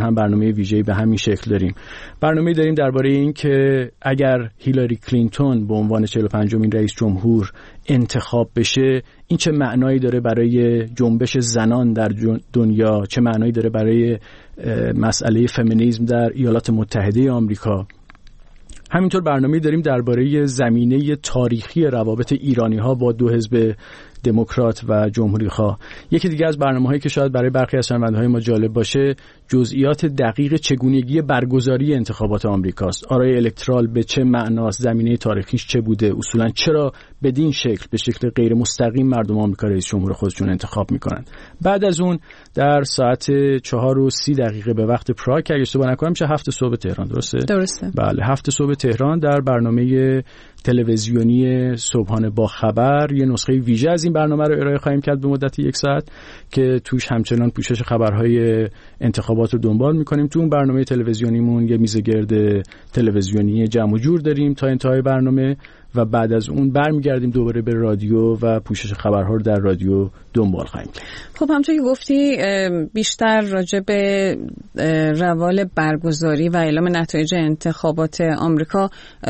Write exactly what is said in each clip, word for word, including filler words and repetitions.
تهران هم برنامه ویژه‌ای به همین شکل داریم. برنامه داریم درباره این که اگر هیلاری کلینتون به عنوان چهل و پنجمین رئیس جمهور انتخاب بشه، این چه معنایی داره برای جنبش زنان در دنیا، چه معنایی داره برای مسئله فمینیسم در ایالات متحده آمریکا. همینطور برنامه داریم درباره زمینه تاریخی روابط ایرانی‌ها با دو حزب دموکرات و جمهوری‌خواه. یکی دیگه از برنامه‌هایی که شاید برای برخی از شنونده‌های ما جالب باشه، جزئیات دقیق چگونگی برگزاری انتخابات آمریکاست. آرای الکترال به چه معناست، زمینه تاریخیش چه بوده، اصولاً چرا بدین شکل به شکل غیر مستقیم مردم آمریکا رئیس جمهور خودشون انتخاب می‌کنن. بعد از اون در ساعت چهار و سی دقیقه به وقت پراگ که اگه اشتباه نکنم میشه هفت صبح تهران، درسته؟ درسته. بله، هفت صبح تهران در برنامه تلویزیونی صبحانه با خبر یه نسخه ویژه از این برنامه رو ارائه خواهیم کرد به مدت یک ساعت که توش همچنان پوشش خبرهای انتخابات رو دنبال می‌کنیم. تو اون برنامه تلویزیونیمون یه میز گرد تلویزیونی جمع و جور داریم تا انتهای برنامه و بعد از اون برمیگردیم دوباره به رادیو و پوشش خبرها رو در رادیو دنبال خواهیم کرد. خب همونطور که گفتی بیشتر راجع به روال برگزاری و اعلام نتایج انتخابات آمریکا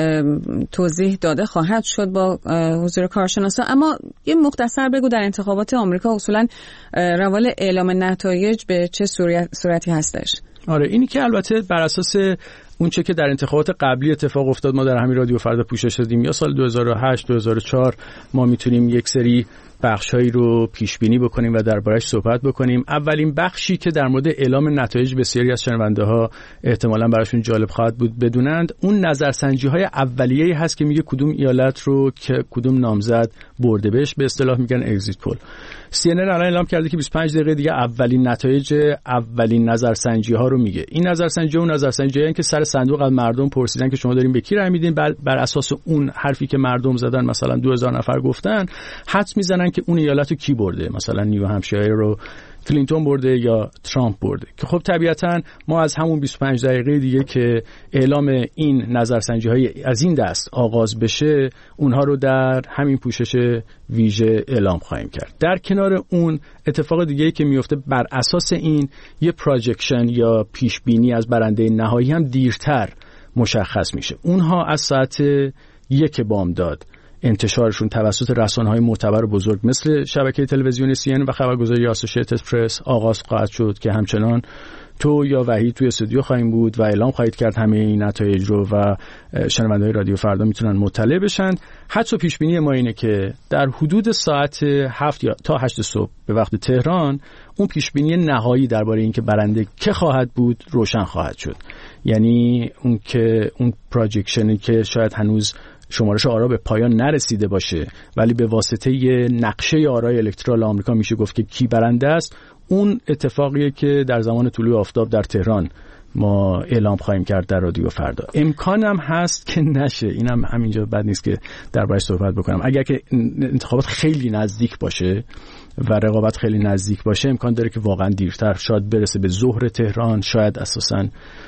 توضیح داده خواهد شد با حضور کارشناسا، اما یه مختصر بگو در انتخابات آمریکا اصولا روال اعلام نتایج به چه صورتی هستش؟ آره، اینی که البته بر اساس اون چه که در انتخابات قبلی اتفاق افتاد، ما در همین رادیو فردا پوشش دادیم، یا سال دو هزار و هشت دو هزار و چهار ما میتونیم یک سری بخشایی رو پیش بینی بکنیم و درباره‌اش صحبت بکنیم. اولین بخشی که در مورد اعلام نتایج بسیاری از شنونده‌ها احتمالاً براشون جالب خواهد بود بدونند، اون نظرسنجی‌های اولیه‌ای هست که میگه کدوم ایالت رو که کدوم نامزد برده، بهش به اصطلاح میگن اگزیت پول. سی ان ان الان اعلام کرده که بیست و پنج دقیقه دیگه اولین نتایج اولین نظرسنجی‌ها رو میگه. این نظرسنجی اون نظرسنجی‌هایی که سر صندوق از مردم پرسیدن که شما دارین به کی رای میدین، بر, بر اساس اون حرفی که مردم زدن، مثلا دو هزار نفر گفتن، حدس میزنن که اون ایالت رو کی برده، مثلا نیو همشایر رو کلینتون برده یا ترامپ برده. که خب طبیعتاً ما از همون بیست و پنج دقیقه دیگه که اعلام این نظرسنجی‌های از این دست آغاز بشه، اونها رو در همین پوشش ویژه اعلام خواهیم کرد. در کنار اون اتفاق دیگه‌ای که میفته بر اساس این، یه پروجکشن یا پیش بینی از برنده نهایی هم دیرتر مشخص میشه. اونها از ساعت یک بامداد انتشارشون توسط رسانه‌های معتبر و بزرگ مثل شبکه تلویزیونی سی ان و خبرگزاری آسوشیتد پرس آغاز خواهد شد که همچنان تو یا وحید توی استودیو خواهیم بود و اعلام خواهید کرد همه این نتایج رو و شنونده‌های رادیو فردا میتونن مطلع بشن. حدس و پیش بینی ما اینه که در حدود ساعت هفت یا تا هشت صبح به وقت تهران اون پیش بینی نهایی درباره اینکه برنده که خواهد بود روشن خواهد شد. یعنی اون که اون پروجکشنی که شاید هنوز شمارش آرا به پایان نرسیده باشه ولی به واسطه ی نقشه آرای الکترال آمریکا میشه گفت که کی برنده است، اون اتفاقیه که در زمان طلوع آفتاب در تهران ما اعلام خواهیم کرد در رادیو فردا. امکانم هست که نشه، اینم همینجا بد نیست که دربارش صحبت بکنم. اگر که انتخابات خیلی نزدیک باشه و رقابت خیلی نزدیک باشه، امکان داره که واقعا دیرتر شاید برسه به ظهر تهران، شاید اساساً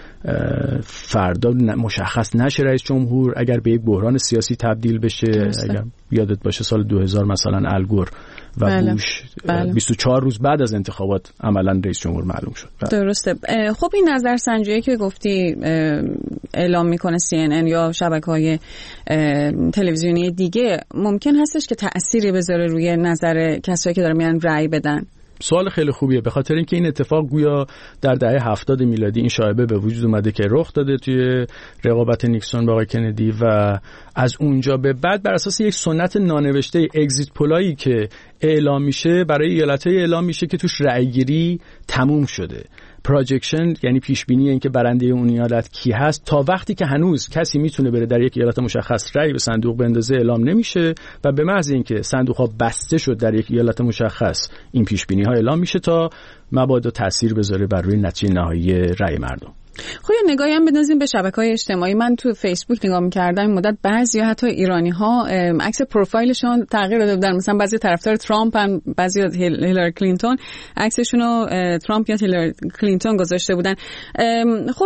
فردا مشخص نشه رئیس جمهور، اگر به یک بحران سیاسی تبدیل بشه. درسته. اگر یادت باشه سال دو هزار مثلا الگور و بله. بوش بله. بیست و چهار روز بعد از انتخابات عملا رئیس جمهور معلوم شد. بله. درسته. خب این نظرسنجی که گفتی اعلام میکنه سی ان ان یا شبکه‌های تلویزیونی دیگه، ممکن هستش که تأثیری بذاره روی نظر کسایی که دارن میان رأی بدن؟ سوال خیلی خوبیه، به خاطر اینکه این اتفاق گویا در دهه هفتاد میلادی این شایبه به وجود اومده که رخ داده توی رقابت نیکسون با آقای کندی و از اونجا به بعد بر اساس یک سنت نانوشته اگزیت پولایی که اعلام میشه برای ایالت‌های اعلام میشه که توش رأیگیری تموم شده. پروجکشن یعنی پیش بینی این که برنده اون ایالت کی هست، تا وقتی که هنوز کسی میتونه بره در یک ایالت مشخص رأی به صندوق بندازه اعلام نمیشه و به محض اینکه صندوق ها بسته شد در یک ایالت مشخص، این پیش بینی ها اعلام میشه تا مبادا تاثیر بذاره بر روی نتیجه نهایی رأی مردم. خب یه نگاهی هم بندازیم به شبکه‌های اجتماعی. من تو فیسبوک نگاه می‌کردم این مدت بعضیا حتی ایرانی‌ها عکس پروفایلشون تغییر داده بودن، مثلا بعضی طرفدار ترامپ هم، بعضی هیلاری کلینتون عکسشون رو ترامپ یا هیلاری کلینتون گذاشته بودن. خب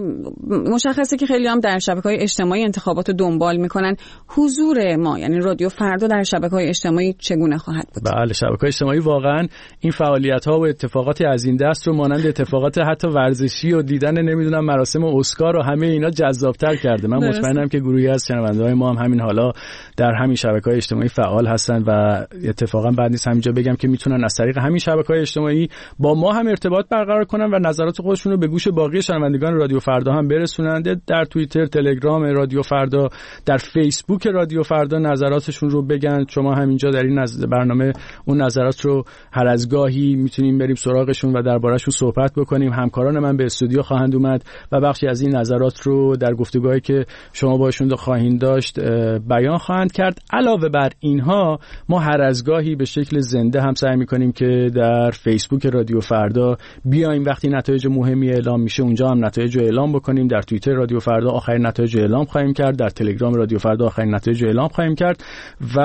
مشخصه که خیلی هم در شبکه‌های اجتماعی انتخابات رو دنبال می‌کنن. حضور ما یعنی رادیو فردا در شبکه‌های اجتماعی چگونه خواهد بود؟ بله، شبکه‌های اجتماعی واقعا این فعالیت‌ها و اتفاقاتی از این دست رو مانند اتفاقات حتی ورزشی و دیدن نمیدونم مراسم اسکار و همه اینا جذاب‌تر کرده. من مطمئنم که گروهی از شنونده‌های ما هم همین حالا در همین شبکه‌های اجتماعی فعال هستن و اتفاقا بعد نیست همینجا بگم که میتونن از طریق همین شبکه‌های اجتماعی با ما هم ارتباط برقرار کنن و نظرات خودشون رو به گوش باقی شنوندگان رادیو فردا هم برسونند. در توییتر، تلگرام رادیو فردا، در فیسبوک رادیو فردا نظراتشون رو بگن. شما همینجا در این برنامه اون نظرات رو هر از گاهی میتونیم بریم سراغشون و درباره‌شون صحبت بکنیم. همکاران من به استودیو خواهند اومد و بخشی از این نظرات رو در گفتگوهایی که شما باشون خواهید داشت بیان خواهند کرد. علاوه بر اینها ما هر از گاهی به شکل زنده هم سعی می‌کنیم که در فیسبوک رادیو فردا بیایم وقتی نتایج مهمی اعلام میشه اونجا هم نتایج رو اعلام بکنیم. در توییتر رادیو فردا آخرین نتایج رو اعلام خواهیم کرد، در تلگرام رادیو فردا آخرین نتایج رو اعلام خواهیم کرد و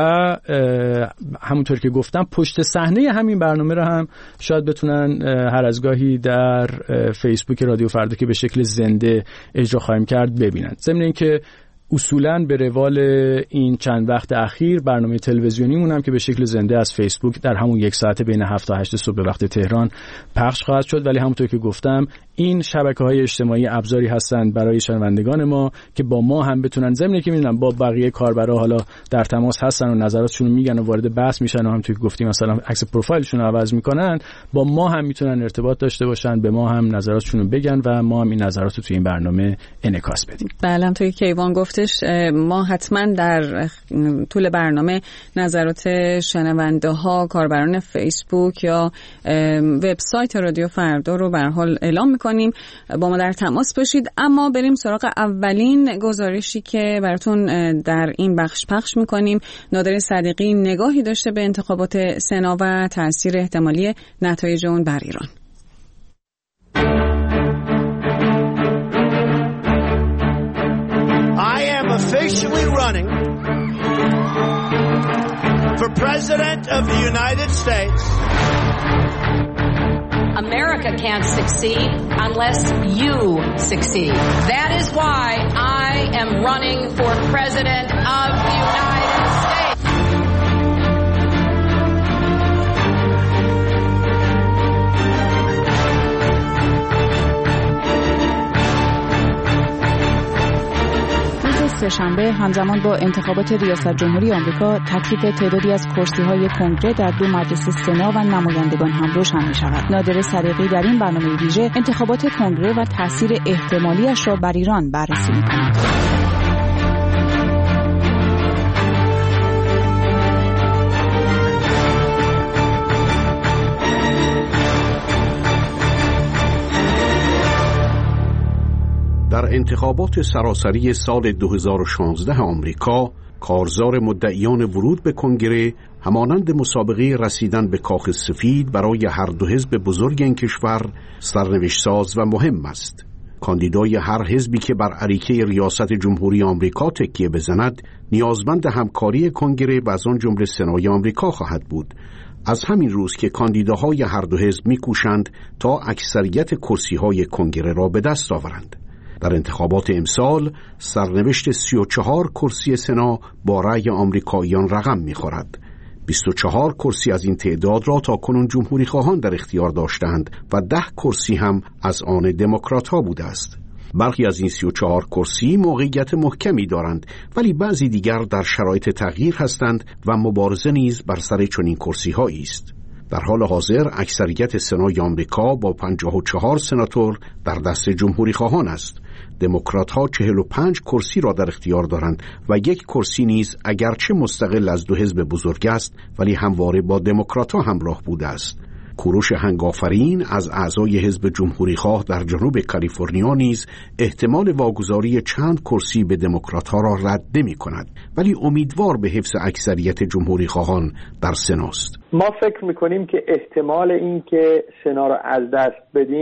همونطور که گفتم پشت صحنه همین برنامه رو هم شاید بتونن هر از گاهی در فیسبوک رادیو فردا که به شکل زنده اجرا خواهیم کرد ببینن. ضمن اینکه اصولاً به روال این چند وقت اخیر برنامه تلویزیونیمون هم که به شکل زنده از فیسبوک در همون یک ساعت بین هفت تا هشت صبح به وقت تهران پخش خواهد شد. ولی همونطور که گفتم این شبکه‌های اجتماعی ابزاری هستند برای شنوندگان ما که با ما هم بتونن، ضمن اینکه می‌دونم با بقیه کاربرا حالا در تماس هستن و نظراتشون رو میگن و وارد بحث میشن و همونطور که گفتیم مثلا عکس پروفایلشون رو عوض میکنن، با ما هم میتونن ارتباط داشته باشن، به ما هم نظراتشون رو بگن و ما هم این نظرات رو توی این برنامه انعکاس بدیم. بله، همونطور که کیوان گفتش ما حتما در طول برنامه نظرات شنونده ها، کاربران فیسبوک یا وبسایت رادیو فردا رو به هر حال اعلام میکنیم. با ما در تماس باشید. اما بریم سراغ اولین گزارشی که براتون در این بخش پخش میکنیم. نادر صدیقی نگاهی داشته به انتخابات سنا و تاثیر احتمالی نتایج اون بر ایران. I am officially running for President of the United States. America can't succeed unless you succeed. That is why I am running for President of the United States. سه‌شنبه همزمان با انتخابات ریاست جمهوری آمریکا تکلیف تعدادی از کرسی‌های کنگره در دو مجلس سنا و نمایندگان هم روشن می‌شود. نادر صدیقی در این برنامه ویژه انتخابات کنگره و تأثیر احتمالی‌اش را بر ایران بررسی می‌کند. در انتخابات سراسری سال دو هزار و شانزده آمریکا، کارزار مدعیان ورود به کنگره همانند مسابقه رسیدن به کاخ سفید برای هر دو حزب بزرگ این کشور سرنوشت ساز و مهم است. کاندیدای هر حزبی که بر اریکه ریاست جمهوری آمریکا تکیه بزند، نیازمند همکاری کنگره و از آن جمله سنای آمریکا خواهد بود. از همین روز که کاندیداهای هر دو حزب می‌کوشند تا اکثریت کرسی‌های کنگره را به دست آورند. در انتخابات امسال سرنوشت سی و چهار کرسی سنا با رأی آمریکاییان رقم می‌خورد. بیست و چهار کرسی از این تعداد را تاکنون جمهوری خواهان در اختیار داشتند و ده کرسی هم از آن دموکرات‌ها بوده است. برخی از این سی و چهار کرسی موقعیت محکمی دارند، ولی بعضی دیگر در شرایط تغییر هستند و مبارزه نیز بر سر چنین کرسی‌هایی است. در حال حاضر اکثریت سنای آمریکا با پنجاه و چهار سناتور در دست جمهوری خواهان است. دموکرات‌ها چهل و پنج کرسی را در اختیار دارند و یک کرسی نیز اگرچه مستقل از دو حزب بزرگ است ولی همواره با دموکرات‌ها همراه بوده است. کوروش هنگافرین از اعضای حزب جمهوری خواه در جنوب کالیفرنیا نیز احتمال واگذاری چند کرسی به دموکرات‌ها را رد نمی‌کند، ولی امیدوار به حفظ اکثریت جمهوری خواهان در سناست. ما فکر می‌کنیم که احتمال این که سنا را از دست بدین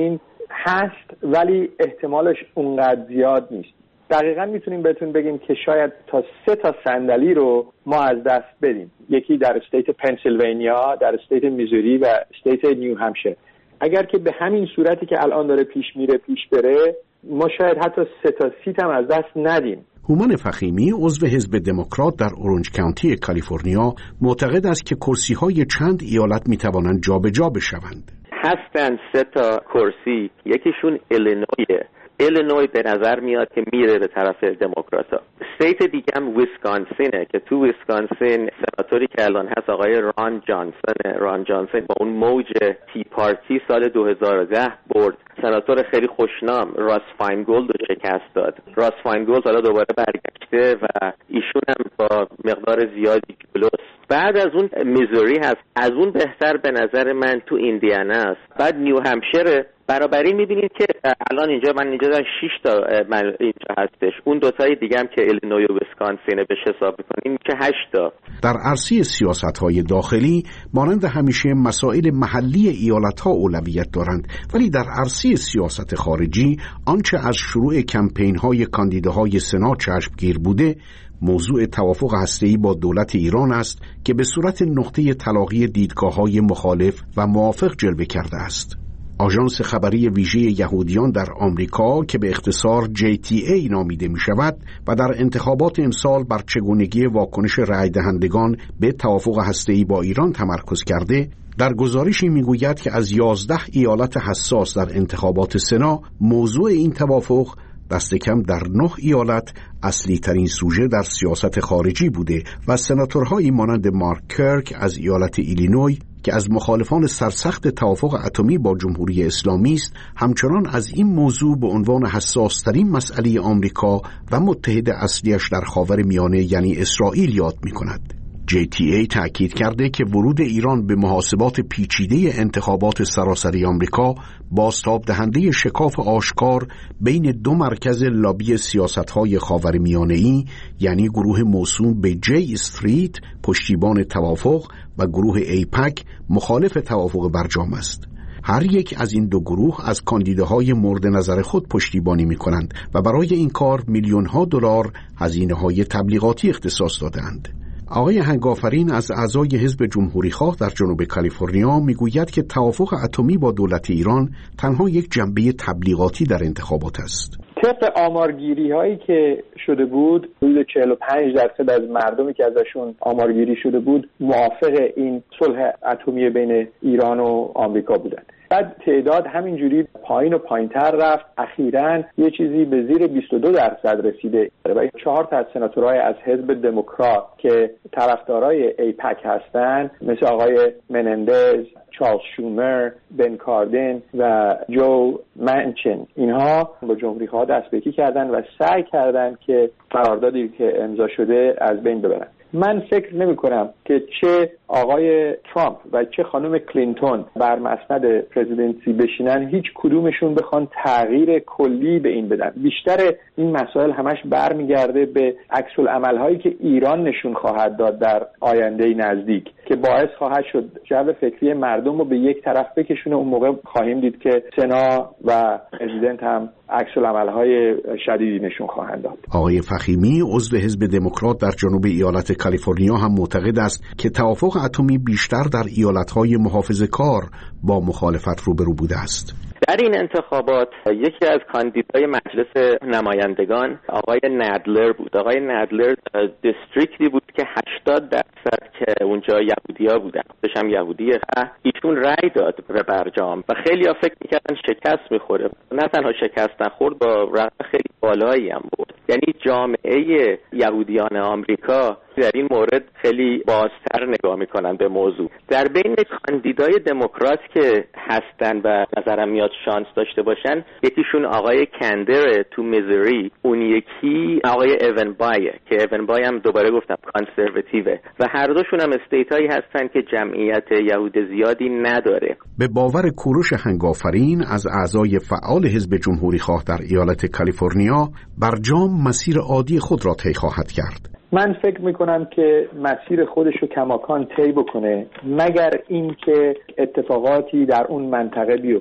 هست ولی احتمالش اونقدر زیاد نیست. دقیقاً میتونیم بهتون بگیم که شاید تا سه تا صندلی رو ما از دست بدیم. یکی در استیت پنسیلوانیا، در استیت میزوری و استیت نیو همشر. اگر که به همین صورتی که الان داره پیش میره پیش بره، ما شاید حتی سه تا سیت هم از دست ندیم. هومن فخیمی عضو حزب دموکرات در اورنج کانتی کالیفرنیا معتقد است که کرسی‌های چند ایالت میتوانند جابجا بشوند. هستن سه تا کرسی، یکیشون ایلینویه. ایلینوی به نظر میاد که میره به طرف دموکرات‌ها. استیت دیگه هم ویسکانسینه که تو ویسکانسین سناتوری که الان هست آقای ران جانسون ران جانسون با اون موج تی پارتی سال دو هزار و ده برد. سناتور خیلی خوشنام راس فاینگولد رو شکست داد. راس فاینگولد حالا دوباره برگشته و ایشون هم با مقدار زیادی جلوست. بعد از اون میزوری هست، از اون بهتر به نظر من تو ایندیانا است. بعد نیو همشر. برابری می‌بینید که الان اینجا من اینجا دارم شش تا من اینجا هستش. اون دو تای دیگه هم که ایلینوی و ویسکانسین بهش حساب می‌کنیم میشه هشت تا. در عرصه سیاست‌های داخلی مانند همیشه مسائل محلی ایالت‌ها اولویت دارند، ولی در عرصه سیاست خارجی آنچه از شروع کمپین‌های کاندیداهای سنا چشمگیر بوده موضوع توافق هسته‌ای با دولت ایران است که به صورت نقطه تلاقی دیدگاه‌های مخالف و موافق جلوه کرده است. آژانس خبری ویژه یهودیان در آمریکا که به اختصار جی تی ای نامیده می شود و در انتخابات امسال بر چگونگی واکنش رای دهندگان به توافق هسته‌ای با ایران تمرکز کرده، در گزارشی می گوید که از یازده ایالت حساس در انتخابات سنا موضوع این توافق دست کم در نه ایالت اصلی ترین سوژه در سیاست خارجی بوده و سناتورهایی مانند مارک کرک از ایالت ایلینوی که از مخالفان سرسخت توافق اتمی با جمهوری اسلامی است، همچنان از این موضوع به عنوان حساس‌ترین مسئله آمریکا و متحد اصلیش در خاورمیانه یعنی اسرائیل یاد می‌کند. جی تی ای تأکید کرده که ورود ایران به محاسبات پیچیده انتخابات سراسری آمریکا بازتاب دهنده شکاف آشکار بین دو مرکز لابی سیاست‌های خاورمیانه‌ای یعنی گروه موسوم به جی استریت پشتیبان توافق و گروه ایپک مخالف توافق برجام است. هر یک از این دو گروه از کاندیداهای مورد نظر خود پشتیبانی می‌کنند و برای این کار میلیون‌ها دلار هزینه‌های تبلیغاتی اختصاص دادند. آقای هنگافرین از اعضای حزب جمهوری‌خواه در جنوب کالیفرنیا میگوید که توافق اتمی با دولت ایران تنها یک جنبه تبلیغاتی در انتخابات است. طبق آمارگیری هایی که شده بود حدود چهل و پنج درصد از مردمی که ازشون آمارگیری شده بود موافق این صلح اتمی بین ایران و آمریکا بودند. بعد تعداد همینجوری پایین و پایینتر رفت، اخیراً یه چیزی به زیر بیست و دو درصد رسیده و چهار تا از سناتورهای از حزب دموکرات که طرفدارای ایپک هستن مثل آقای منندز، چارلز شومر، بن کاردین و جو منچن، اینها با جمهوری‌خواه دست به یکی کردن و سعی کردن که قراردادی که امضا شده از بین ببرن. من فکر نمی کنم که چه آقای ترامپ و چه خانم کلینتون بر مسند پرزیدنسی بشینن هیچ کدومشون بخوان تغییر کلی به این بدن. بیشتر این مسائل همش برمیگرده به عکس العمل هایی که ایران نشون خواهد داد در آینده نزدیک که باعث خواهد شد جو فکری مردم رو به یک طرف بکشونه. اون موقع خواهیم دید که سنا و پرزیدنت هم عکس العمل های شدیدی نشون خواهند داد. آقای فخیمی عضو حزب دموکرات در جنوب ایالت کالیفرنیا هم معتقد است که توافق اتمی بیشتر در ایالت‌های محافظه‌کار با مخالفت روبرو بوده است. در این انتخابات یکی از کاندیدای مجلس نمایندگان آقای نادلر بود. آقای نادلر دیستریکتی بود که هشتاد درصد که اونجا یهودی‌ها بودن، خودش هم یهودیه، ایشون رأی داد به برجام و خیلی‌ها فکر می‌کردن شکست می‌خوره. نه تنها شکست نخورد، با رقم خیلی بالایی هم بود. یعنی جامعه یهودیان آمریکا در این مورد خیلی بازتر نگاه میکنن به موضوع. در بین کاندیدای دموکرات که هستن و نظرم میاد شانس داشته باشن، یکیشون آقای کندر تو میزوری، اون یکی آقای ایون بایه که ایون بای هم دوباره گفتم کانسرواتیوه و هر دوشون هم استیتایی هستن که جمعیت یهود زیادی نداره. به باور کوروش هنگافرین از اعضای فعال حزب جمهوری‌خواه در ایالت کالیفرنیا، برجام مسیر عادی خود را طی خواهد کرد. من فکر میکنم که مسیر خودش رو کماکان طی بکنه مگر اینکه اتفاقاتی در اون منطقه بیفته.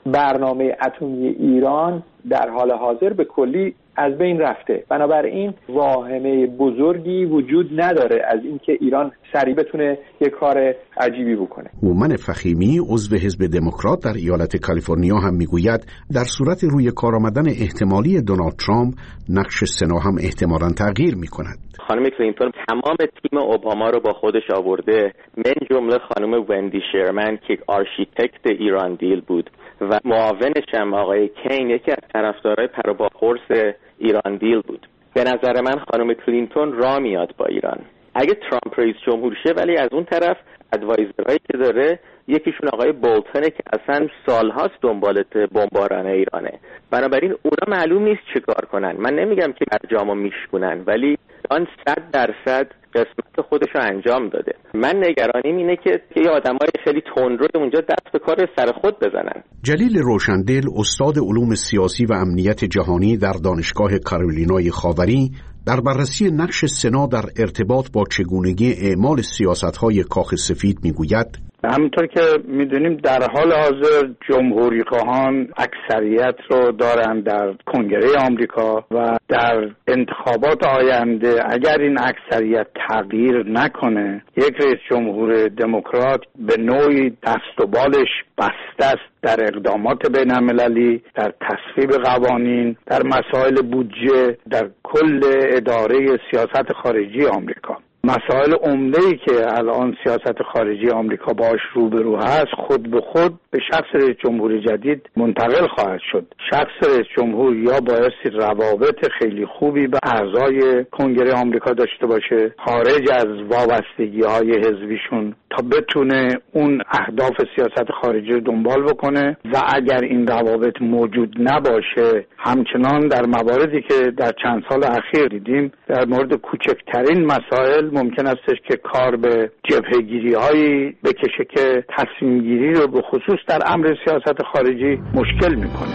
برنامه اتمی ایران در حال حاضر به کلی از بین رفته. بنابراین واهمه بزرگی وجود نداره از اینکه ایران سریع بتونه یک کار عجیبی بکنه. هومن فخیمی عضو حزب دموکرات در ایالت کالیفرنیا هم میگوید در صورت روی کار آمدن احتمالی دونالد ترامپ نقش سنا هم احتمالاً تغییر میکند. خانم کلینتون تمام تیم اوباما رو با خودش آورده، من جمله خانم وندی شرمن که آرشیتکت ایران دیل بود و معاونش هم آقای کین یکی از طرفدارای پر و پا قرص ایران دیل بود. به نظر من خانم کلینتون راه میاد با ایران اگه ترامپ رئیس جمهور شه، ولی از اون طرف ادوایزرهایی که داره یکیشون آقای بولتونه که اصلا سالهاست دنبال بمباران ایرانه. بنابراین اونا معلوم نیست چه کار کنن. من نمیگم که برجامو میشکنن، ولی آن صد درصد قسمت خودشو انجام داده. من نگرانیم اینه که یه آدمای خیلی تندرو اونجا دست به کار سر خود بزنن. جلیل روشندل استاد علوم سیاسی و امنیت جهانی در دانشگاه کارولینای خاوری در بررسی نقش سنا در ارتباط با چگونگی اعمال سیاست‌های کاخ سفید میگوید: همونطور که میدونیم در حال حاضر جمهوری خواهان اکثریت رو دارن در کنگره آمریکا و در انتخابات آینده اگر این اکثریت تغییر نکنه، یک رئیس جمهور دموکرات به نوعی دست و بالش بسته است در اقدامات بین المللی، در تصویب قوانین، در مسائل بودجه، در کل اداره سیاست خارجی آمریکا. مسائل عمده‌ای که الان سیاست خارجی آمریکا باش روبرو هست خود به خود به شخص رئیس جمهور جدید منتقل خواهد شد. شخص رئیس جمهور یا بایستی روابط خیلی خوبی به اعضای کنگره آمریکا داشته باشه خارج از وابستگی‌های حزبیشون تا بتونه اون اهداف سیاست خارجی رو دنبال بکنه و اگر این روابط موجود نباشه، همچنان در مواردی که در چند سال اخیر دیدیم در مورد کوچکترین مسائل ممکن استش که کار به جبهه‌گیری هایی بکشه که تصمیم گیری رو به خصوص در امر سیاست خارجی مشکل میکنه.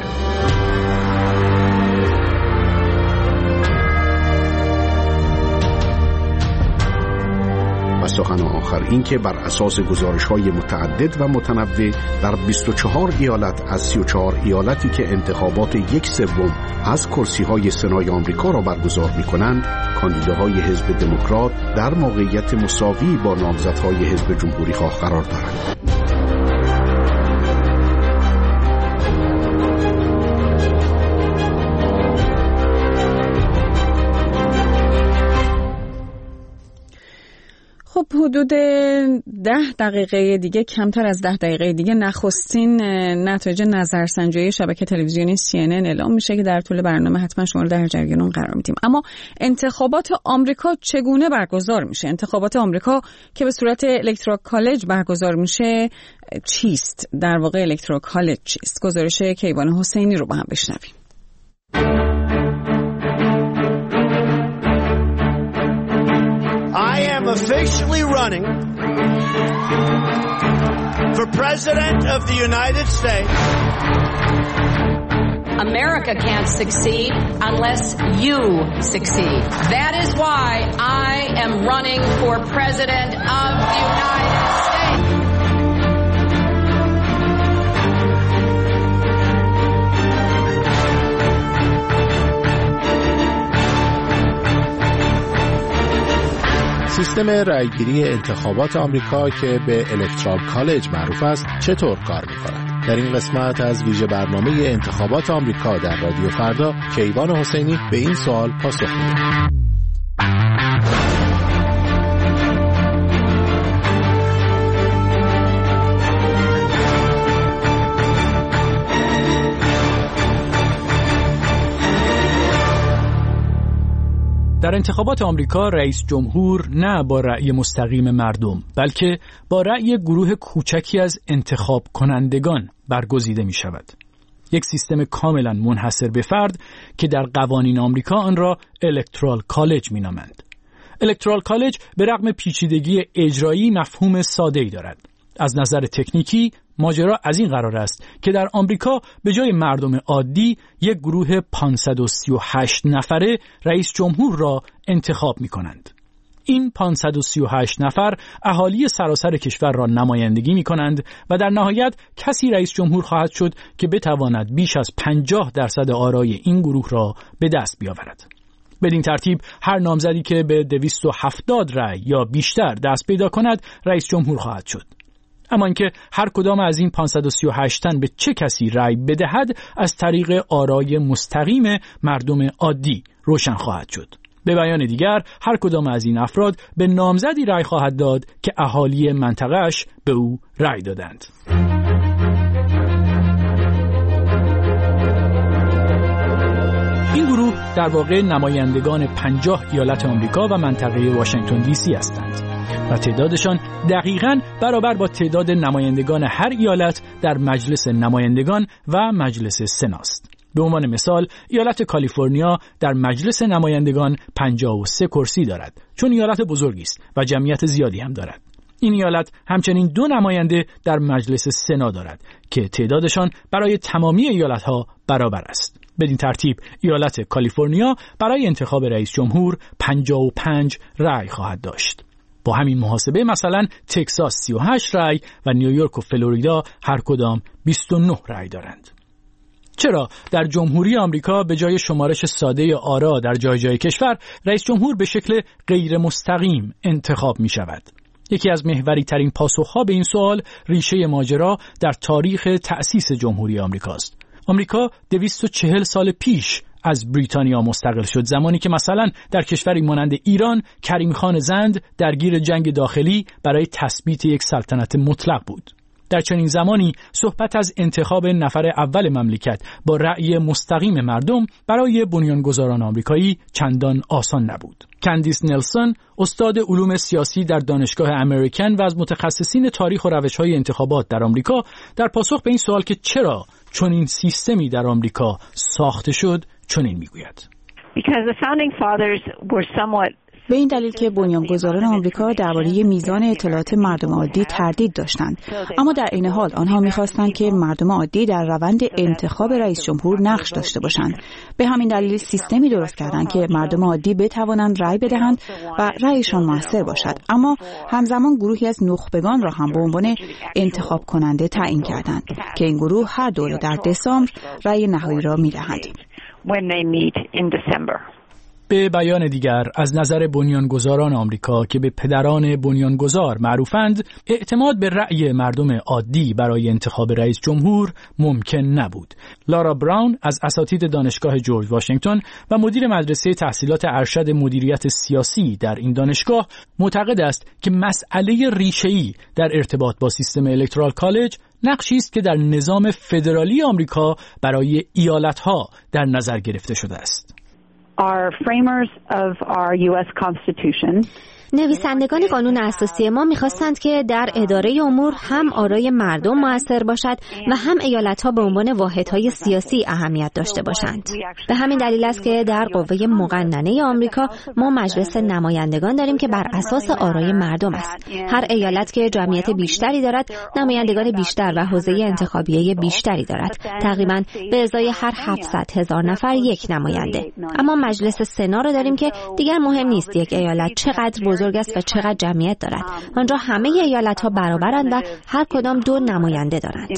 و سخن آخر این که بر اساس گزارش‌های متعدد و متنوع در بیست و چهار ایالت از سی و چهار ایالتی که انتخابات یک سوم از کرسی‌های سنای آمریکا را برگزار می‌کنند، کاندیداهای حزب دموکرات در موقعیت مساوی با نامزدهای حزب جمهوری‌خواه قرار دارند. خب حدود ده دقیقه دیگه، کمتر از ده دقیقه دیگه نخستین نتایج نظرسنجی شبکه تلویزیونی سی ان ان اعلام میشه که در طول برنامه حتما شما رو در جریان اون قرار میدیم. اما انتخابات آمریکا چگونه برگزار میشه؟ انتخابات آمریکا که به صورت الکترال کالج برگزار میشه چیست؟ در واقع الکترال کالج چیست؟ گزارش کیوان حسینی رو با هم بشنویم. I am officially running for President of the United States. America can't succeed unless you succeed. That is why I am running for President of the United States. سیستم رأیگیری انتخابات آمریکا که به الکترال کالج معروف است چطور کار می‌کند؟ در این قسمت از ویژه برنامه انتخابات آمریکا در رادیو فردا، کیوان حسینی به این سوال پاسخ می‌دهد. در انتخابات آمریکا رئیس جمهور نه با رأی مستقیم مردم بلکه با رأی گروه کوچکی از انتخاب کنندگان برگزیده می شود. یک سیستم کاملا منحصر به فرد که در قوانین آمریکا آن را الکترال کالج می نامند. الکترال کالج به رغم پیچیدگی اجرایی مفهوم ساده‌ای دارد. از نظر تکنیکی ماجرا از این قرار است که در آمریکا به جای مردم عادی یک گروه پانصد و سی و هشت نفره رئیس جمهور را انتخاب می کنند. این پانصد و سی و هشت نفر اهالی سراسر کشور را نمایندگی می کنند و در نهایت کسی رئیس جمهور خواهد شد که بتواند بیش از پنجاه درصد آرای این گروه را به دست بیاورد. بدین ترتیب هر نامزدی که به دویست و هفتاد رأی یا بیشتر دست پیدا کند رئیس جمهور خواهد شد. اما اینکه هر کدام از این پانصد و سی و هشت تن به چه کسی رأی بدهد از طریق آرای مستقیم مردم عادی روشن خواهد شد. به بیان دیگر هر کدام از این افراد به نامزدی رأی خواهد داد که اهالی منطقه‌اش به او رأی دادند. این گروه در واقع نمایندگان پنجاه ایالت آمریکا و منطقه واشنگتن دی سی هستند و تعدادشان دقیقاً برابر با تعداد نمایندگان هر ایالت در مجلس نمایندگان و مجلس سناست. به عنوان مثال ایالت کالیفرنیا در مجلس نمایندگان پنجاه و سه کرسی دارد چون ایالت بزرگی است و جمعیت زیادی هم دارد. این ایالت همچنین دو نماینده در مجلس سنا دارد که تعدادشان برای تمامی ایالت‌ها برابر است. بدین ترتیب ایالت کالیفرنیا برای انتخاب رئیس جمهور پنجاه و پنج رأی خواهد داشت. با همین محاسبه مثلا تگزاس سی و هشت رأی و نیویورک و فلوریدا هر کدام بیست و نه رأی دارند. چرا در جمهوری آمریکا به جای شمارش ساده آرا در جای جای کشور رئیس جمهور به شکل غیر مستقیم انتخاب می شود؟ یکی از محوری ترین پاسخها به این سوال ریشه ماجرا در تاریخ تأسیس جمهوری آمریکاست. آمریکا دویست و چهل سال پیش از بریتانیا مستقل شد، زمانی که مثلا در کشوری مانند ایران کریم خان زند درگیر جنگ داخلی برای تثبیت یک سلطنت مطلق بود. در چنین زمانی صحبت از انتخاب نفر اول مملکت با رأی مستقیم مردم برای بنیانگذاران آمریکایی چندان آسان نبود. کندیس نلسون، استاد علوم سیاسی در دانشگاه امریکن و از متخصصین تاریخ و روش‌های انتخابات در آمریکا، در پاسخ به این سوال که چرا چنین سیستمی در آمریکا ساخته شد چنین میگوید: Because the founding fathers were somewhat به این دلیل که بنیانگذاران آمریکا درباره میزان اطلاعات مردم عادی تردید داشتند، اما در عین حال آنها می‌خواستند که مردم عادی در روند انتخاب رئیس جمهور نقش داشته باشند. به همین دلیل سیستمی درست کردند که مردم عادی بتوانند رأی بدهند و رأیشان موثر باشد، اما همزمان گروهی از نخبگان را هم به عنوان انتخاب کننده تعیین کردند که این گروه هر دوره در دسامبر رأی نهایی را می‌دهند. به بیان دیگر از نظر بنیانگذاران آمریکا که به پدران بنیانگذار معروفند، اعتماد به رأی مردم عادی برای انتخاب رئیس جمهور ممکن نبود. لارا براون از اساتید دانشگاه جورج واشنگتن و مدیر مدرسه تحصیلات ارشد مدیریت سیاسی در این دانشگاه معتقد است که مسئله ریشه‌ای در ارتباط با سیستم الکترال کالج نقشی است که در نظام فدرالی آمریکا برای ایالت‌ها در نظر گرفته شده است. Our framers of our U S Constitution نویسندگان قانون اساسی ما می‌خواستند که در اداره امور هم آرای مردم مؤثر باشد و هم ایالت‌ها به عنوان واحدهای سیاسی اهمیت داشته باشند. به همین دلیل است که در قوه مقننه آمریکا ما مجلس نمایندگان داریم که بر اساس آرای مردم است. هر ایالت که جمعیت بیشتری دارد، نمایندگان بیشتر و حوزه انتخابیه بیشتری دارد. تقریباً به ازای هر هفتصد هزار نفر یک نماینده. اما مجلس سنا را داریم که دیگر مهم نیست یک ایالت چقدر بزرگ است و چقدر جمعیت دارد. آنجا همه ایالت‌ها برابرند و هر کدام دو نماینده دارند.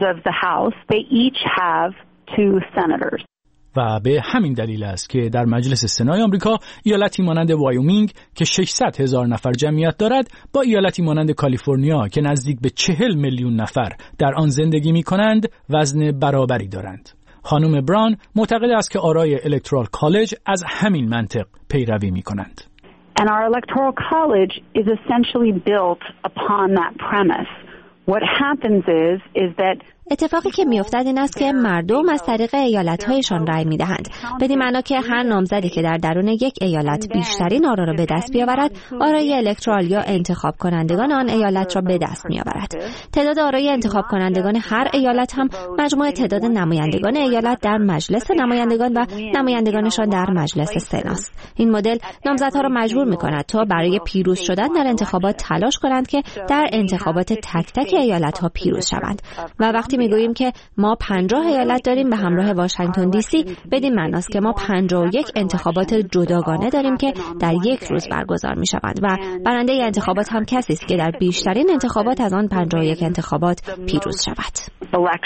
و به همین دلیل است که در مجلس سنای آمریکا ایالتی مانند وایومینگ که ششصد هزار نفر جمعیت دارد با ایالتی مانند کالیفرنیا که نزدیک به چهل میلیون نفر در آن زندگی می‌کنند وزن برابری دارند. خانم براون معتقد است که آرای الکترال کالج از همین منطق پیروی می‌کنند. And our electoral college is essentially built upon that premise. What happens is is that اتفاقی که میافتد این است که مردم از طریق ایالت‌هایشان رأی می‌دهند. بدین معنا که هر نامزدی که در درون یک ایالت بیشترین آرا را به دست بیاورد، آرای الکترال یا انتخاب کنندگان آن ایالت را به دست می‌آورد. تعداد آرای انتخاب کنندگان هر ایالت هم مجموع تعداد نمایندگان ایالت در مجلس نمایندگان و نمایندگانشان در مجلس سناست. این مدل نامزدها را مجبور می‌کند تا برای پیروز شدن در انتخابات تلاش کنند که در انتخابات تک تک ایالت‌ها پیروز شوند. و وقتی میگوییم که ما پنجاه ایالت داریم به همراه واشنگتن دی سی، بدین معناست که ما پنجاه و یک انتخابات جداگانه داریم که در یک روز برگزار می شود و برنده انتخابات هم کسی است که در بیشترین انتخابات از آن پنجاه و یک انتخابات پیروز شود.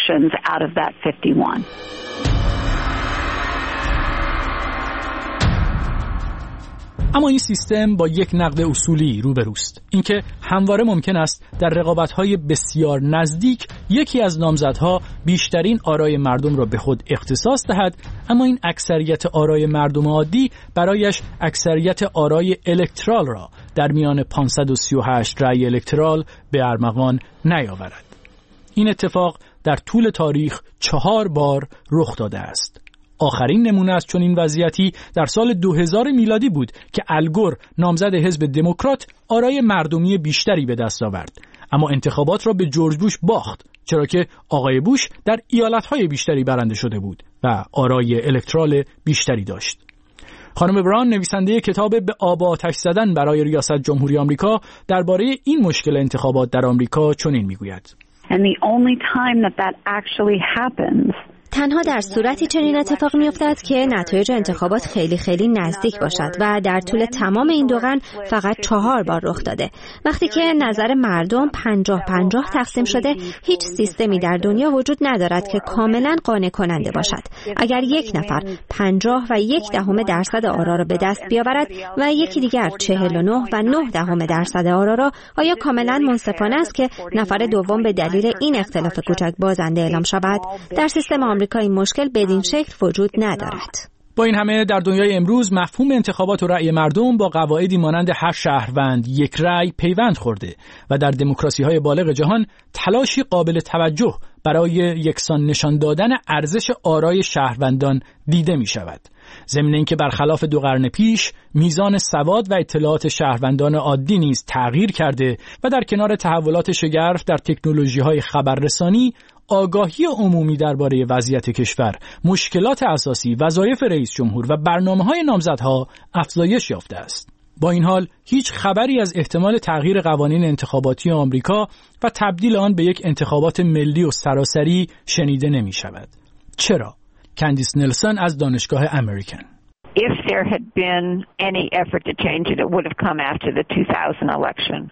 اما این سیستم با یک نقد اصولی روبروست، اینکه همواره ممکن است در رقابت‌های بسیار نزدیک یکی از نامزدها بیشترین آرای مردم را به خود اختصاص دهد، اما این اکثریت آرای مردم عادی برایش اکثریت آرای الکترال را در میان پانصد و سی و هشت رأی الکترال به ارمغان نیاورد. این اتفاق در طول تاریخ چهار بار رخ داده است. آخرین نمونه از چنین وضعیتی در سال دو هزار میلادی بود که الگور نامزد حزب دموکرات آرای مردمی بیشتری به دست آورد، اما انتخابات را به جورج بوش باخت، چرا که آقای بوش در ایالت‌های بیشتری برنده شده بود و آرای الکترال بیشتری داشت. خانم براون، نویسنده کتاب به آب و آتش زدن برای ریاست جمهوری آمریکا، درباره این مشکل انتخابات در آمریکا چنین میگوید: And the only time that that actually happens تنها در صورتی چنین اتفاق می‌افتد که نتایج انتخابات خیلی خیلی نزدیک باشد و در طول تمام این دو قرن فقط چهار بار رخ داده. وقتی که نظر مردم پنجاه پنجاه تقسیم شده، هیچ سیستمی در دنیا وجود ندارد که کاملا قانع کننده باشد. اگر یک نفر پنجاه و یک دهم درصد آرا را به دست بیاورد و یکی دیگر چهل و نه و نه دهم درصد آرا را، آیا کاملا منصفانه است که نفر دوم به دلیل این اختلاف کوچک بازنده اعلام شود؟ در سیستم آمریکا این مشکل بدین شکل وجود ندارد. با این همه در دنیای امروز مفهوم انتخابات و رأی مردم با قواعدی مانند هر شهروند یک رأی پیوند خورده و در دموکراسی‌های بالغ جهان تلاشی قابل توجه برای یکسان نشان دادن ارزش آرای شهروندان دیده می شود. ضمن اینکه برخلاف دو قرن پیش میزان سواد و اطلاعات شهروندان عادی نیز تغییر کرده و در کنار تحولات شگرف در تکنولوژی‌های خبررسانی، آگاهی عمومی درباره وضعیت کشور، مشکلات اساسی، وظایف رئیس جمهور و برنامه‌های نامزدها افزایش یافته است. با این حال هیچ خبری از احتمال تغییر قوانین انتخاباتی آمریکا و تبدیل آن به یک انتخابات ملی و سراسری شنیده نمی شود. چرا؟ کندیس نلسون از دانشگاه امریکن: If there had been any effort to change it, it would have come after the two thousand election.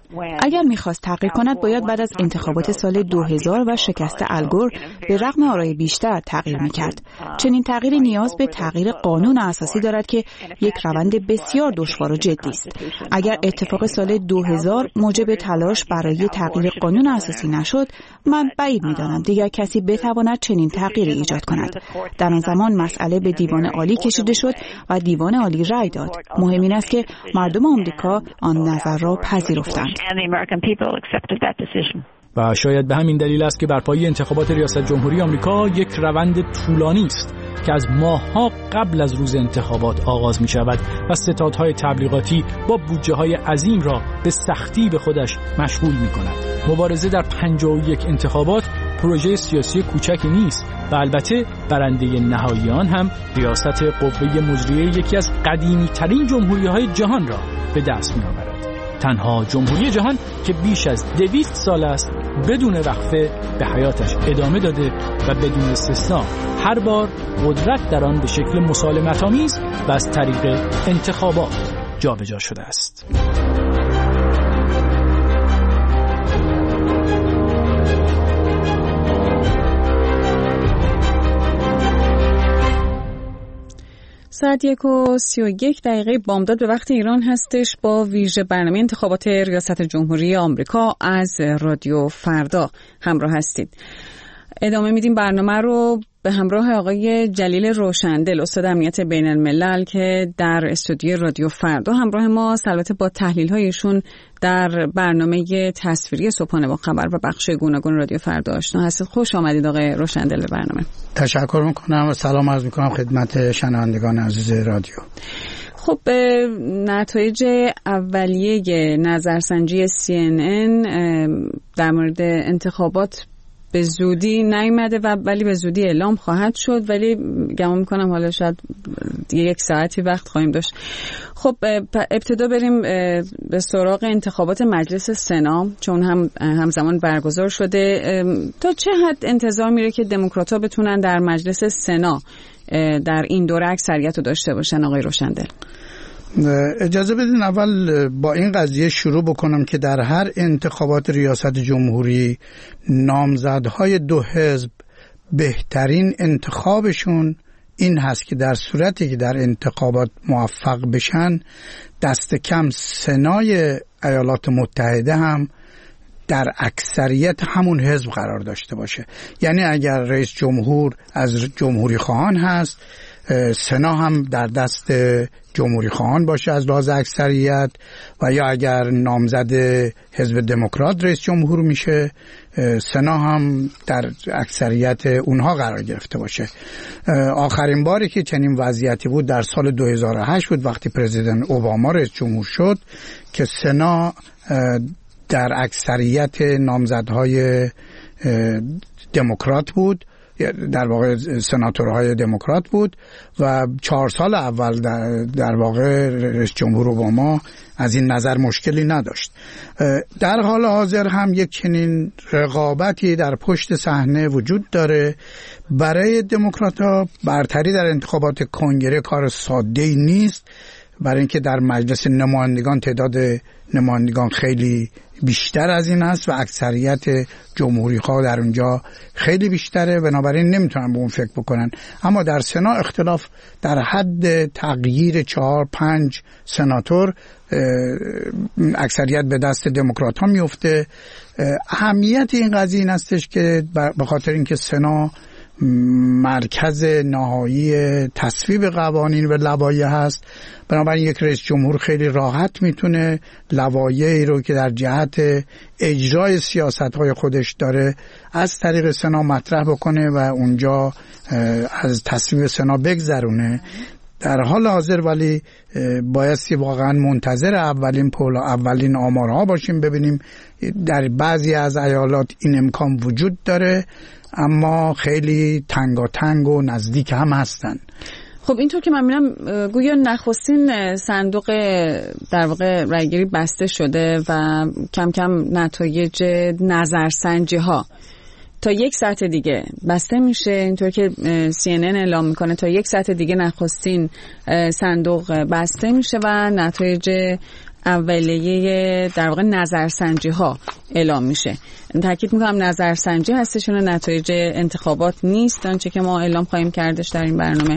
اگر میخواست تغییر کند باید بعد از انتخابات سال دو هزار و شکست الگور به رغم آرای بیشتر تغییر میکرد. چنین تغییری نیاز به تغییر قانون اساسی دارد که یک روند بسیار دشوار و جدی است. اگر اتفاق سال دو هزار موجب تلاش برای تغییر قانون اساسی نشد، من بعید میدانم دیگر کسی بتواند چنین تغییری ایجاد کند. در آن زمان مسئله به دیوان عالی کشیده شد و دیوان عالی رأی داد. مهم این است که مردم آمریکا آن نظر را پذیرفتند. و شاید به همین دلیل است که برپایی انتخابات ریاست جمهوری آمریکا یک روند طولانی است که از ماه‌ها قبل از روز انتخابات آغاز می شود و ستادهای تبلیغاتی با بودجه‌های عظیم را به سختی به خودش مشغول می کند. مبارزه در پنجاه و یک انتخابات پروژه سیاسی کوچکی نیست و البته برنده نهایی آن هم ریاست قوه مجریه یکی از قدیمی ترین جمهوری‌های جهان را به دست می آورد. تنها جمهوری جهان که بیش از دویست سال است بدون وقفه به حیاتش ادامه داده و بدون استثنا هر بار قدرت در آن به شکل مسالمت‌آمیز و از طریق انتخابات جابجا شده است. ساعت یک و سی و یک دقیقه بامداد به وقت ایران هستش. با ویژه برنامه انتخابات ریاست جمهوری آمریکا از رادیو فردا همراه هستید. ادامه میدیم برنامه رو به همراه آقای جلیل روشندل، استاد امنیت بین الملل که در استودیو رادیو فردا همراه ما، البته با تحلیل‌هایشون در برنامه تصویری صبحانه با خبر و بخش گوناگون رادیو فردا آشنا هستید. خوش آمدید آقای روشندل به برنامه. تشکر میکنم و سلام عرض میکنم خدمت شنوندگان عزیز رادیو. خب نتایج اولیه نظرسنجی سی ان ان در مورد انتخابات به زودی نیامده و ولی به زودی اعلام خواهد شد، ولی گمان میکنم حالا شاید یک ساعتی وقت خواهیم داشت. خب ابتدا بریم به سراغ انتخابات مجلس سنا، چون هم همزمان برگزار شده. تا چه حد انتظار میره که دموکرات‌ها بتونن در مجلس سنا در این دوره اکثریت رو داشته باشن؟ آقای روشندل، اجازه بدین اول با این قضیه شروع بکنم که در هر انتخابات ریاست جمهوری نامزدهای دو حزب بهترین انتخابشون این هست که در صورتی که در انتخابات موفق بشن، دست کم سنای ایالات متحده هم در اکثریت همون حزب قرار داشته باشه. یعنی اگر رئیس جمهور از جمهوری خواهان هست، سنا هم در دست جمهوری خواهان باشه از لحاظ اکثریت، و یا اگر نامزد حزب دموکرات رئیس جمهور میشه، سنا هم در اکثریت اونها قرار گرفته باشه. آخرین باری که چنین وضعیتی بود در سال دو هزار و هشت بود، وقتی پرزیدنت اوباما رئیس جمهور شد، که سنا در اکثریت نامزدهای دموکرات بود، در واقع سناتورهای دموکرات بود، و چهار سال اول در, در واقع رئیس جمهور اوباما از این نظر مشکلی نداشت. در حال حاضر هم یک چنین رقابتی در پشت صحنه وجود داره. برای دموکرات‌ها برتری در انتخابات کنگره کار ساده‌ای نیست، برای اینکه در مجلس نمایندگان تعداد نمایندگان خیلی بیشتر از این است و اکثریت جمهوری خواه در اونجا خیلی بیشتره، بنابراین نمیتونن به اون فکر بکنن. اما در سنا اختلاف در حد تغییر چهار پنج سناتور، اکثریت به دست دموکرات ها میفته. اهمیت این قضیه این استش که به خاطر اینکه سنا مرکز نهایی تصویب قوانین و لوایح هست، بنابراین یک رئیس جمهور خیلی راحت میتونه لوایحی رو که در جهت اجرای سیاست‌های خودش داره از طریق سنا مطرح بکنه و اونجا از تصویب سنا بگذرونه. در حال حاضر ولی بایستی واقعا منتظر اولین پول اولین آمارها باشیم، ببینیم در بعضی از ایالات این امکان وجود داره، اما خیلی تنگاتنگ و نزدیک هم هستن. خب اینطور که من می‌بینم گویا نخستین صندوق در واقع رایگیری بسته شده و کم کم نتایج نظرسنجی ها تا یک ساعت دیگه بسته میشه. اینطور که سی ان ان اعلام میکنه تا یک ساعت دیگه نخستین صندوق بسته میشه و نتایج اولیه در واقع نظرسنجی ها اعلام میشه. تاکید میکنم نظرسنجی هستشون، نتایج انتخابات نیست، آنچه که ما اعلام خواهیم کردش در این برنامه.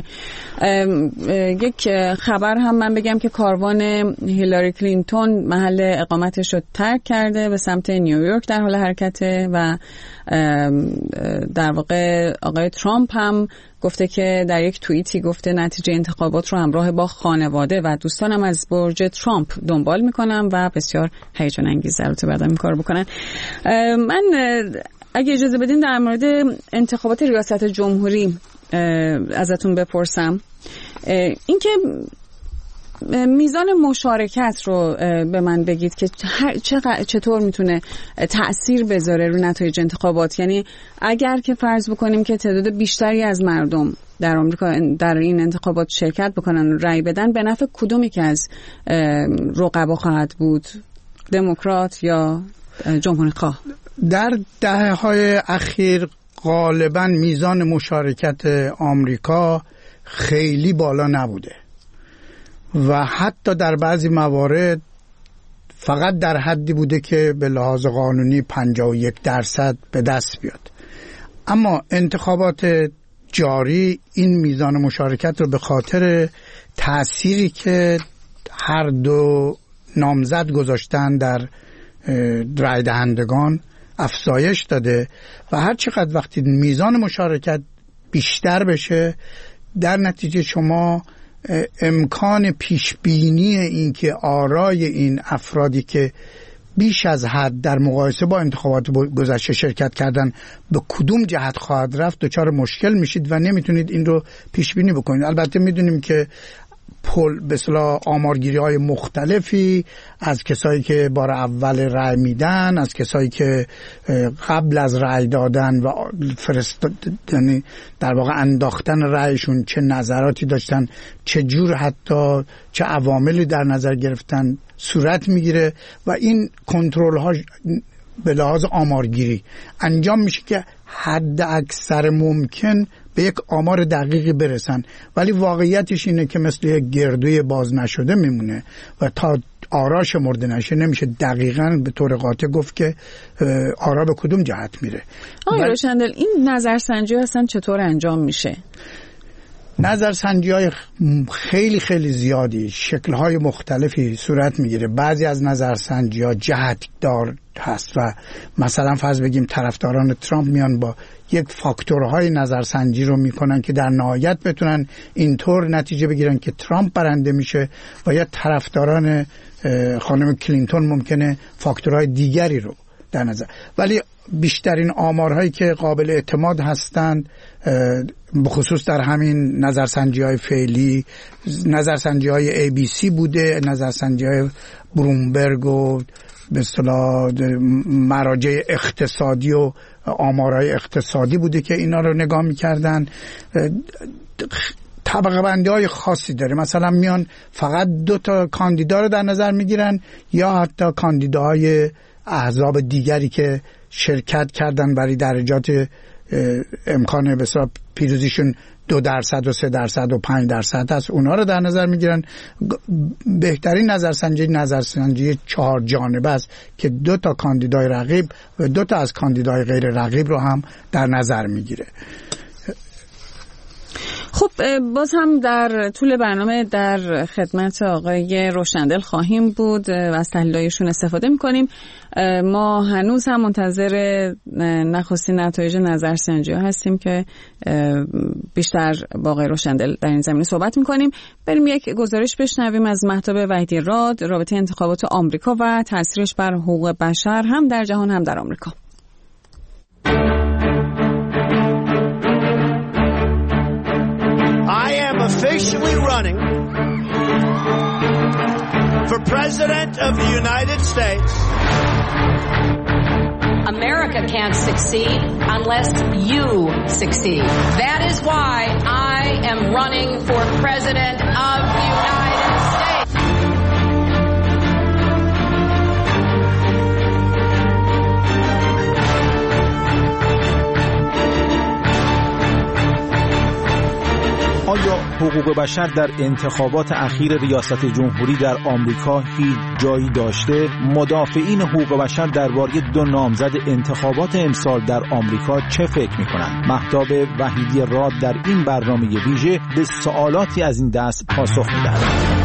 یک خبر هم من بگم که کاروان هیلاری کلینتون محل اقامتش رو ترک کرده، به سمت نیویورک در حال حرکته و در واقع آقای ترامپ هم گفته که در یک توییتی گفته نتیجه انتخابات رو همراه با خانواده و دوستانم از برج ترامپ دنبال میکنم و بسیار هیجان انگیزه البته بعدم این کار بکنن. من اگه اجازه بدین در مورد انتخابات ریاست جمهوری ازتون بپرسم، اینکه میزان مشارکت رو به من بگید که چطور میتونه تأثیر بذاره رو نتایج انتخابات. یعنی اگر که فرض بکنیم که تعداد بیشتری از مردم در آمریکا در این انتخابات شرکت بکنن و رأی بدن، به نفع کدومی که از رقبا خواهد بود، دموکرات یا جمهوری خواه؟ در دهه‌های اخیر غالباً میزان مشارکت آمریکا خیلی بالا نبوده و حتی در بعضی موارد فقط در حدی بوده که به لحاظ قانونی پنجاه و یک درصد به دست بیاد. اما انتخابات جاری این میزان مشارکت رو به خاطر تأثیری که هر دو نامزد گذاشتن در رای دهندگان افزایش داده و هر چقدر وقتی میزان مشارکت بیشتر بشه، در نتیجه شما امکان پیشبینی این که آرای این افرادی که بیش از حد در مقایسه با انتخابات گذشته شرکت کردن به کدوم جهت خواهد رفت دچار مشکل میشید و نمیتونید این رو پیش بینی بکنید. البته میدونیم که پل به اصطلاح آمارگیری های مختلفی از کسایی که بار اول رأی میدن، از کسایی که قبل از رأی دادن و فرستادن در واقع انداختن رأیشون چه نظراتی داشتن، چه جور حتی چه عواملی در نظر گرفتن صورت میگیره و این کنترل ها به لحاظ آمارگیری انجام میشه که حد اکثر ممکن به یک آمار دقیقی برسن، ولی واقعیتش اینه که مثل یک گردوی باز نشده میمونه و تا آرا شمرده نشه نمیشه دقیقاً به طور قاطع گفت که آرا به کدوم جهت میره. آقای روشندل، این نظرسنجی اصلا چطور انجام میشه؟ نظرسنجی های خیلی خیلی زیادی شکل‌های مختلفی صورت میگیره. بعضی از نظرسنجی ها جهتدار هست و مثلا فرض بگیم طرفداران ترامپ میان با یک فاکتورهای نظرسنجی رو میکنن که در نهایت بتونن اینطور نتیجه بگیرن که ترامپ برنده میشه و یا طرفداران خانم کلینتون ممکنه فاکتورهای دیگری رو در نظر، ولی بیشترین آمارهایی که قابل اعتماد هستند بخصوص در همین نظرسنجی های فعلی نظرسنجی های ای بی سی بوده، نظرسنجی های برومبرگ و به اصطلاح مراجع اقتصادی و آمارهای اقتصادی بوده که اینا رو نگاه میکردن. طبقه بندی های خاصی داره، مثلا میان فقط دو تا کاندیدا رو در نظر میگیرن یا حتی کاندیداهای احزاب دیگری که شرکت کردن برای درجات امکان بسیار پیروزیشون دو درصد و سه درصد و پنج درصد هست، اونا رو در نظر میگیرن. بهترین نظرسنجی نظرسنجی چهار جانبه است که دو تا کاندیدای رقیب و دو تا از کاندیدای غیر رقیب رو هم در نظر میگیره. خب باز هم در طول برنامه در خدمت آقای روشندل خواهیم بود و از تحلیلایشون استفاده میکنیم. ما هنوز هم منتظر نخستین نتایج نظرسنجی ها هستیم که بیشتر با آقای روشندل در این زمینه صحبت میکنیم. بریم یک گزارش بشنویم از مهتاب وحیدی راد، رابطه انتخابات آمریکا و تاثیرش بر حقوق بشر هم در جهان هم در آمریکا. I am officially running for President of the United States. America can't succeed unless you succeed. That is why I am running for President of the United States. آیا حقوق بشر در انتخابات اخیر ریاست جمهوری در آمریکا هیچ جایی داشته؟ مدافعین حقوق بشر درباره دو نامزد انتخابات امسال در آمریکا چه فکر می‌کنند؟ مهتاب وحیدی راد در این برنامه ویژه به سوالاتی از این دست پاسخ می‌دهد.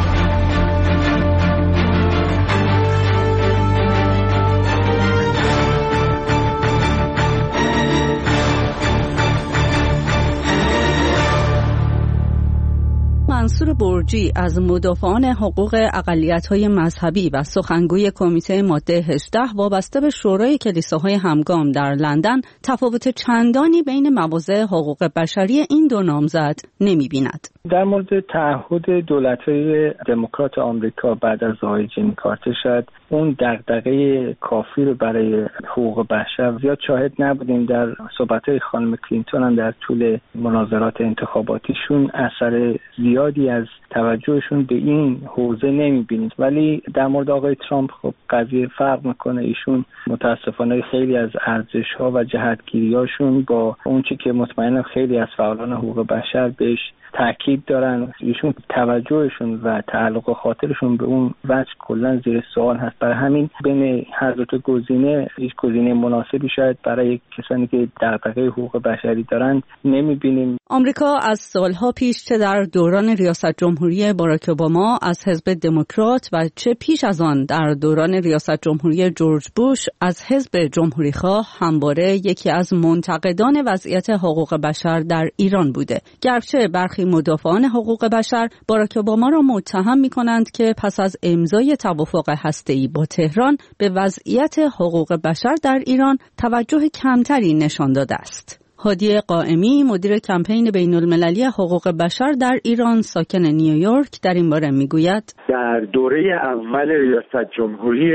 منصور برجی از مدافعان حقوق اقلیت‌های مذهبی و سخنگوی کمیته ماده هجده وابسته به شورای کلیساهای همگام در لندن تفاوت چندانی بین مواضع حقوق بشری این دو نامزد نمی‌بیند. در مورد تعهد دولت‌های دموکرات آمریکا بعد از آقای جیمی کارتر شد اون دغدغه کافی رو برای حقوق بشر زیاد شاهد نبودیم. در صحبت‌های خانم کلینتون هم در طول مناظرات انتخاباتیشون اثر زیادی از توجهشون به این حوزه نمی‌بینید، ولی در مورد آقای ترامپ خب قضیه فرق میکنه. ایشون متاسفانه خیلی از ارزش‌ها و جهتگیری‌هاشون با اون چی که مطمئنم خیلی از فعالان حقوق بشر بهش تاکید دارن، ایشون توجهشون و تعلق و خاطرشون به اون وجه کلا زیر سوال هست. برای همین بین هر دو تا گزینه هیچ گزینه مناسبی شاید برای کسانی که دغدغه حقوق بشری دارن نمیبینیم. آمریکا از سالها پیش چه در دوران ریاست جمهوری باراک اوباما از حزب دموکرات و چه پیش از آن در دوران ریاست جمهوری جورج بوش از حزب جمهوریخواه همواره یکی از منتقدان وضعیت حقوق بشر در ایران بوده. گرچه برخی مدافعان حقوق بشر باراک اوباما را متهم می‌کنند که پس از امضای توافق هسته‌ای با تهران به وضعیت حقوق بشر در ایران توجه کمتری نشان داده است. هادی قائمی مدیر کمپین بین المللی حقوق بشر در ایران ساکن نیویورک در این باره میگوید در دوره اول ریاست جمهوری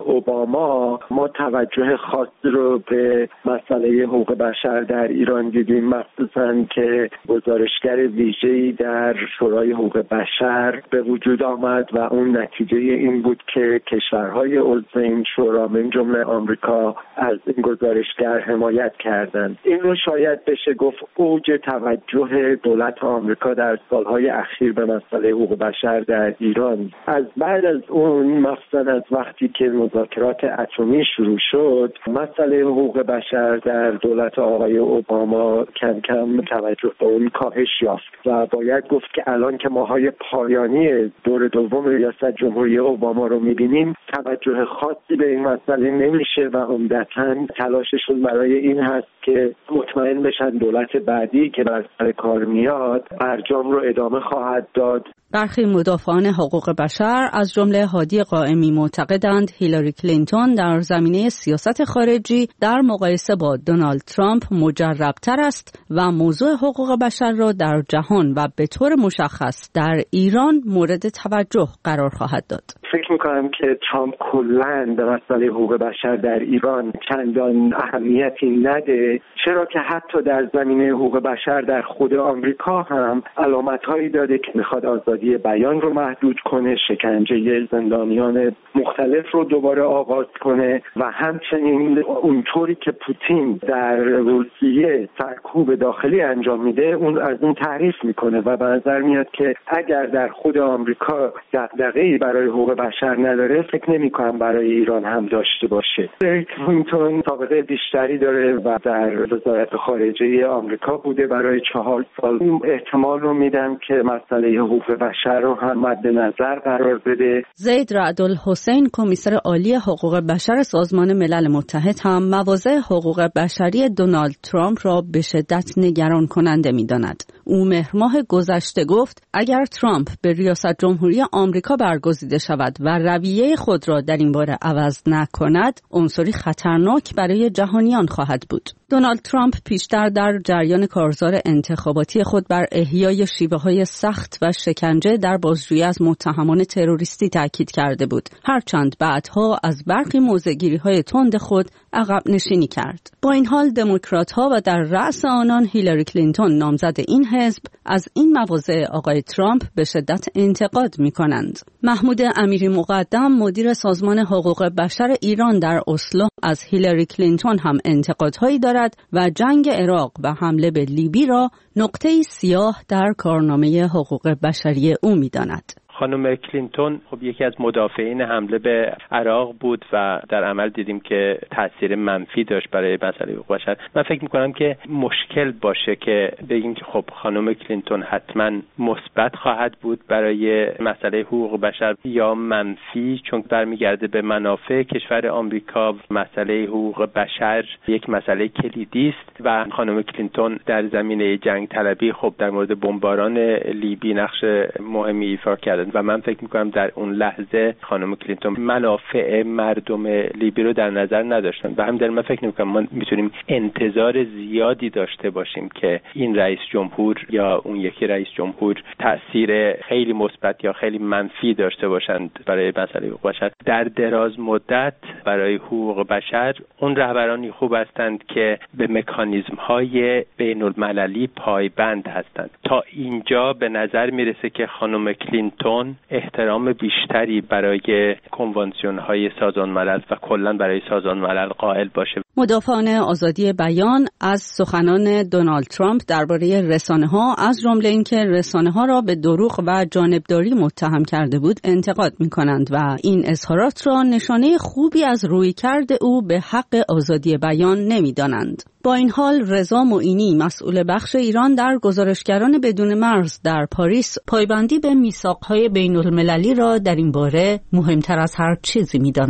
اوباما ما توجه خاصی رو به مسئله حقوق بشر در ایران دیدیم، مخصوصاً که گزارشگر ویژه‌ای در شورای حقوق بشر به وجود آمد و اون نتیجه این بود که کشورهای عضو این شورا من جمله آمریکا از این گزارشگر حمایت کردند. این رو شاید بشه گفت اوج توجه دولت آمریکا در سالهای اخیر به مسئله حقوق بشر در ایران. از بعد از اون مخصوصا از وقتی که مذاکرات اتمی شروع شد، مسئله حقوق بشر در دولت آقای اوباما کم کم توجه به اون کاهش یافت و باید گفت که الان که ماهای پایانی دور دوم ریاست جمهوری اوباما رو می‌بینیم، توجه خاصی به این مسئله نمیشه و عمدتاً تلاششون برای این هست که مطمئن بشن دولت بعدی که بر سر کار میاد برجام رو ادامه خواهد داد. برخی مدافعان حقوق بشر از جمله هادی قائمی معتقدند هیلاری کلینتون در زمینه سیاست خارجی در مقایسه با دونالد ترامپ مجرب‌تر است و موضوع حقوق بشر را در جهان و به طور مشخص در ایران مورد توجه قرار خواهد داد. فکر میکنم که ترامپ کلاً به مسئله حقوق بشر در ایران چندان اهمیتی نده، چرا که حتی در زمینه حقوق بشر در خود آمریکا هم علامت‌هایی داده که میخواد آزادی بیان رو محدود کنه، شکنجه زندانیان مختلف رو دوباره آغاز کنه و همچنین اونطوری که پوتین در روسیه سرکوب داخلی انجام میده اون از اون تعریف میکنه و به نظر میاد که اگر در خود آمریکا دغدغه‌ای برای حقوق بشر نداره، فکر نمی‌کنم برای ایران هم داشته باشه. کلینتون سابقه بیشتری داره و در وزارت خارجه آمریکا بوده برای چهار سال. احتمال رو میدم که مسئله حقوق بشر رو هم مد نظر قرار بده. زید رعدالحسین کمیسر عالی حقوق بشر سازمان ملل متحد هم مواضع حقوق بشری دونالد ترامپ را به شدت نگران کننده می‌داند. او مهر ماه گذشته گفت اگر ترامپ به ریاست جمهوری آمریکا برگزیده شود و رویه خود را در این باره عوض نکند، عنصری خطرناک برای جهانیان خواهد بود. دونالد ترامپ پیشتر در جریان کارزار انتخاباتی خود بر احیای شیوه‌های سخت و شکنجه در بازجویی از متهمان تروریستی تاکید کرده بود، هرچند بعدها از برخی موضع‌گیری‌های تند خود عقب نشینی کرد. با این حال دموکرات‌ها و در رأس آنان هیلاری کلینتون نامزد این حزب از این مواضع آقای ترامپ به شدت انتقاد می‌کنند. محمود امیری مقدم مدیر سازمان حقوق بشر ایران در اسلو از هیلاری کلینتون هم انتقادهایی دارد و جنگ عراق و حمله به لیبی را نقطه‌ای سیاه در کارنامه حقوق بشری او می‌داند. خانم کلینتون خب یکی از مدافعین حمله به عراق بود و در عمل دیدیم که تاثیر منفی داشت برای مسئله حقوق بشر. من فکر می‌کنم که مشکل باشه که بگیم که خب خانم کلینتون حتما مثبت خواهد بود برای مسئله حقوق بشر یا منفی، چون برمیگرده به منافع کشور آمریکا. مسئله حقوق بشر یک مسئله کلیدی است و خانم کلینتون در زمینه جنگ طلبی خب در مورد بمباران لیبی نقش مهمی ایفا کرد و من فکر میکنم در اون لحظه خانم کلینتون منافع مردم لیبی رو در نظر نداشتن و همین من فکر نمیکنم ما میتونیم انتظار زیادی داشته باشیم که این رئیس جمهور یا اون یکی رئیس جمهور تأثیر خیلی مثبت یا خیلی منفی داشته باشند برای مسئله حقوق بشر. در دراز مدت برای حقوق بشر اون رهبرانی خوب هستند که به مکانیزم های بین المللی پایبند هستند. تا اینجا به نظر میرسه که خانم کلینتون احترام بیشتری برای کنوانسیون های سازمان ملل و کلا برای سازمان ملل قائل باشه. مدافعان آزادی بیان از سخنان دونالد ترامپ درباره رسانه‌ها از جمله اینکه رسانه‌ها را به دروغ و جانبداری متهم کرده بود انتقاد می‌کنند و این اظهارات را نشانه خوبی از رویکرد او به حق آزادی بیان نمی‌دانند. با این حال رضا معینی مسئول بخش ایران در گزارشگران بدون مرز در پاریس پایبندی به میثاق‌های بین‌المللی را در این باره مهمتر از هر چیزی می‌داند.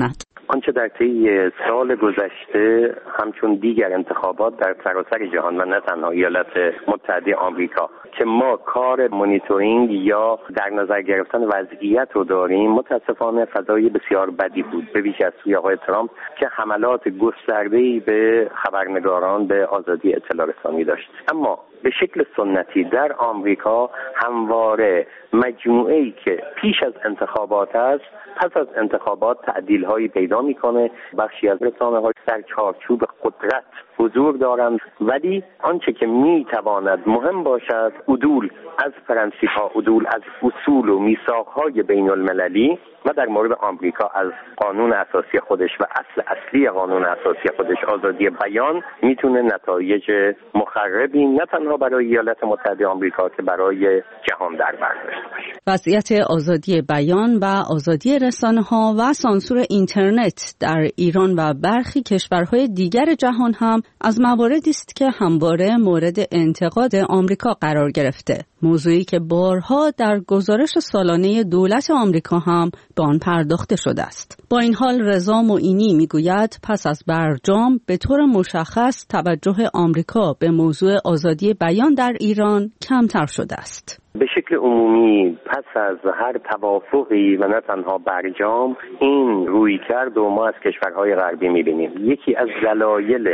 آنچه در طی سال گذشته همچون دیگر انتخابات در سراسر جهان و نه تنها ایالات متحده آمریکا که ما کار مانیتورینگ یا در نظر گرفتن وضعیت رو داریم، متاسفانه فضای بسیار بدی بود به ویژه از سوی آقای ترامپ که حملات گسترده‌ای به خبرنگاران به آزادی اطلاع رسانی داشت. اما به شکل سنتی در آمریکا همواره مجموعه‌ای که پیش از انتخابات است پس از انتخابات تعدیل‌هایی پیدا می‌کنه. بخشی از رسانه‌ها در چارچوب قدرت حضور دارند، ولی آنچه که می‌تواند مهم باشد عدول از پرنسیپ‌ها، عدول از اصول و میثاق‌های بین‌المللی و در مورد آمریکا از قانون اساسی خودش و اصل اصلی قانون اساسی خودش آزادی بیان میتونه نتایج مخربی نه تنها برای ایالات متحده آمریکا که برای جهان در بر داشته باشه. وضعیت آزادی بیان و آزادی رسانه‌ها و سانسور اینترنت در ایران و برخی کشورهای دیگر جهان هم از مواردی است که همواره مورد انتقاد آمریکا قرار گرفته. موضوعی که بارها در گزارش سالانه دولت آمریکا هم به آن پرداخته شده است. با این حال رضا معینی میگوید پس از برجام به طور مشخص توجه آمریکا به موضوع آزادی بیان در ایران کمتر شده است. به شکل عمومی پس از هر توافقی و نه تنها برجام این روی کرد و ما از کشورهای غربی میبینیم. یکی از دلایل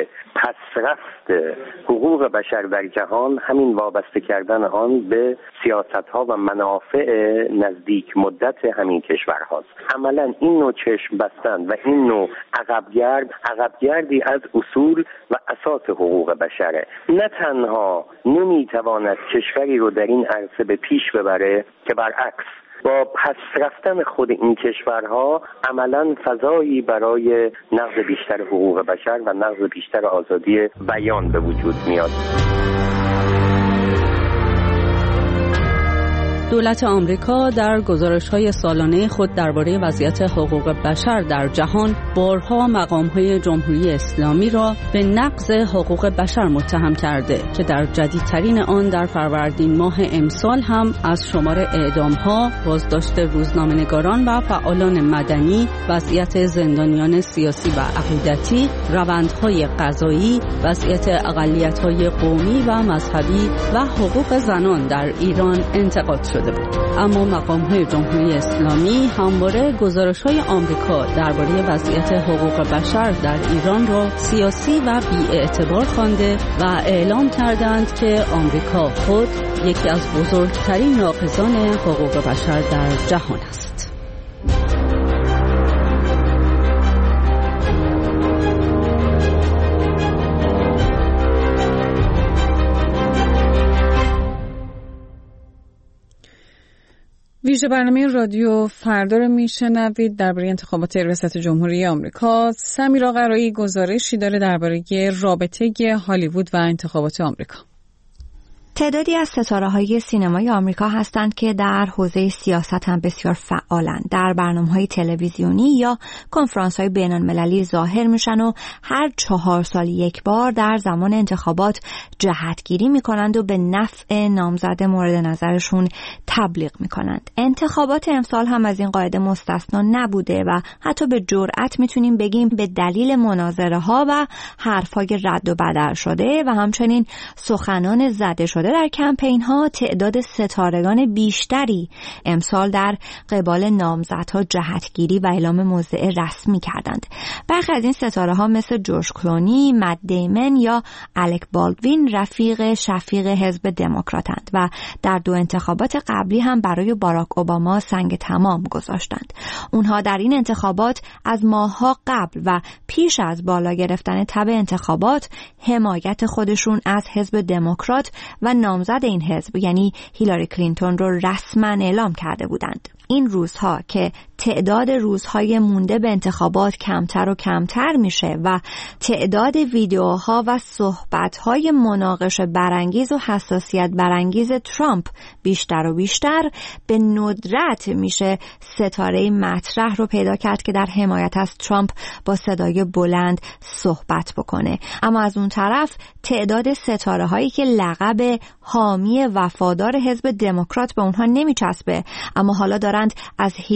پسرفت حقوق بشر در جهان همین وابسته کردن آن به سیاست‌ها و منافع نزدیک مدت همین کشورهاست. عملاً این نوع چشم بستن و این نوع عقبگرد عقبگردی از اصول و اساس حقوق بشره. نه تنها نمیتواند کشوری رو در این عرصه به پیش ببره که برعکس با پس رفتن خود این کشورها عملاً فضایی برای نقض بیشتر حقوق بشر و نقض بیشتر آزادی بیان به وجود میاد. دولت آمریکا در گزارش‌های سالانه خود درباره وضعیت حقوق بشر در جهان بارها مقام‌های جمهوری اسلامی را به نقض حقوق بشر متهم کرده که در جدیدترین آن در فروردین ماه امسال هم از شمار اعدام‌ها، بازداشت روزنامه‌نگاران و فعالان مدنی، وضعیت زندانیان سیاسی و عقیدتی، روندهای قضایی، وضعیت اقلیت‌های قومی و مذهبی و حقوق زنان در ایران انتقاد شد. اما مقام‌های جمهوری اسلامی همواره گزارش‌های آمریکا درباره وضعیت حقوق بشر در ایران را سیاسی و بی‌اعتبار خوانده و اعلام کردند که آمریکا خود یکی از بزرگترین ناقضان حقوق بشر در جهان است. ویژه برنامه رادیو فردا رو میشنوید درباره انتخابات ریاست جمهوری آمریکا. سمیرا قرایی گزارشی داره درباره رابطه هالیوود و انتخابات آمریکا. تعدادی از ستاره‌های سینمای آمریکا هستند که در حوزه سیاست هم بسیار فعالند. در برنامه‌های تلویزیونی یا کنفرانس‌های بین‌المللی ظاهر میشن و هر چهار سال یک بار در زمان انتخابات جهتگیری میکنند و به نفع نامزد مورد نظرشون تبلیغ میکنند. انتخابات امسال هم از این قاعده مستثنا نبوده و حتی به جرئت میتونیم بگیم به دلیل مناظره‌ها و حرف‌های رد و بدل شده و همچنین سخنان زده شده در کمپین ها تعداد ستارگان بیشتری امسال در قبال نامزدها جهتگیری و اعلام موضع رسمی کردند. برخی از این ستاره ها مثل جورج کلونی، مت دیمن یا الک بالدوین رفیق شفیق حزب دموکراتند و در دو انتخابات قبلی هم برای باراک اوباما سنگ تمام گذاشتند. اونها در این انتخابات از ماه‌ها قبل و پیش از بالا گرفتن تب انتخابات حمایت خودشون از حزب دموکرات و نامزد این حزب یعنی هیلاری کلینتون رو رسما اعلام کرده بودند. این روزها که تعداد روزهای مونده به انتخابات کمتر و کمتر میشه و تعداد ویدیوها و صحبتهای مناقشه برانگیز و حساسیت برانگیز ترامپ بیشتر و بیشتر، به ندرت میشه ستاره مطرح رو پیدا کرد که در حمایت از ترامپ با صدای بلند صحبت بکنه. اما از اون طرف تعداد ستاره هایی که لقب حامی وفادار حزب دموکرات به اونها نمیچسبه اما حالا دارند از هیلاری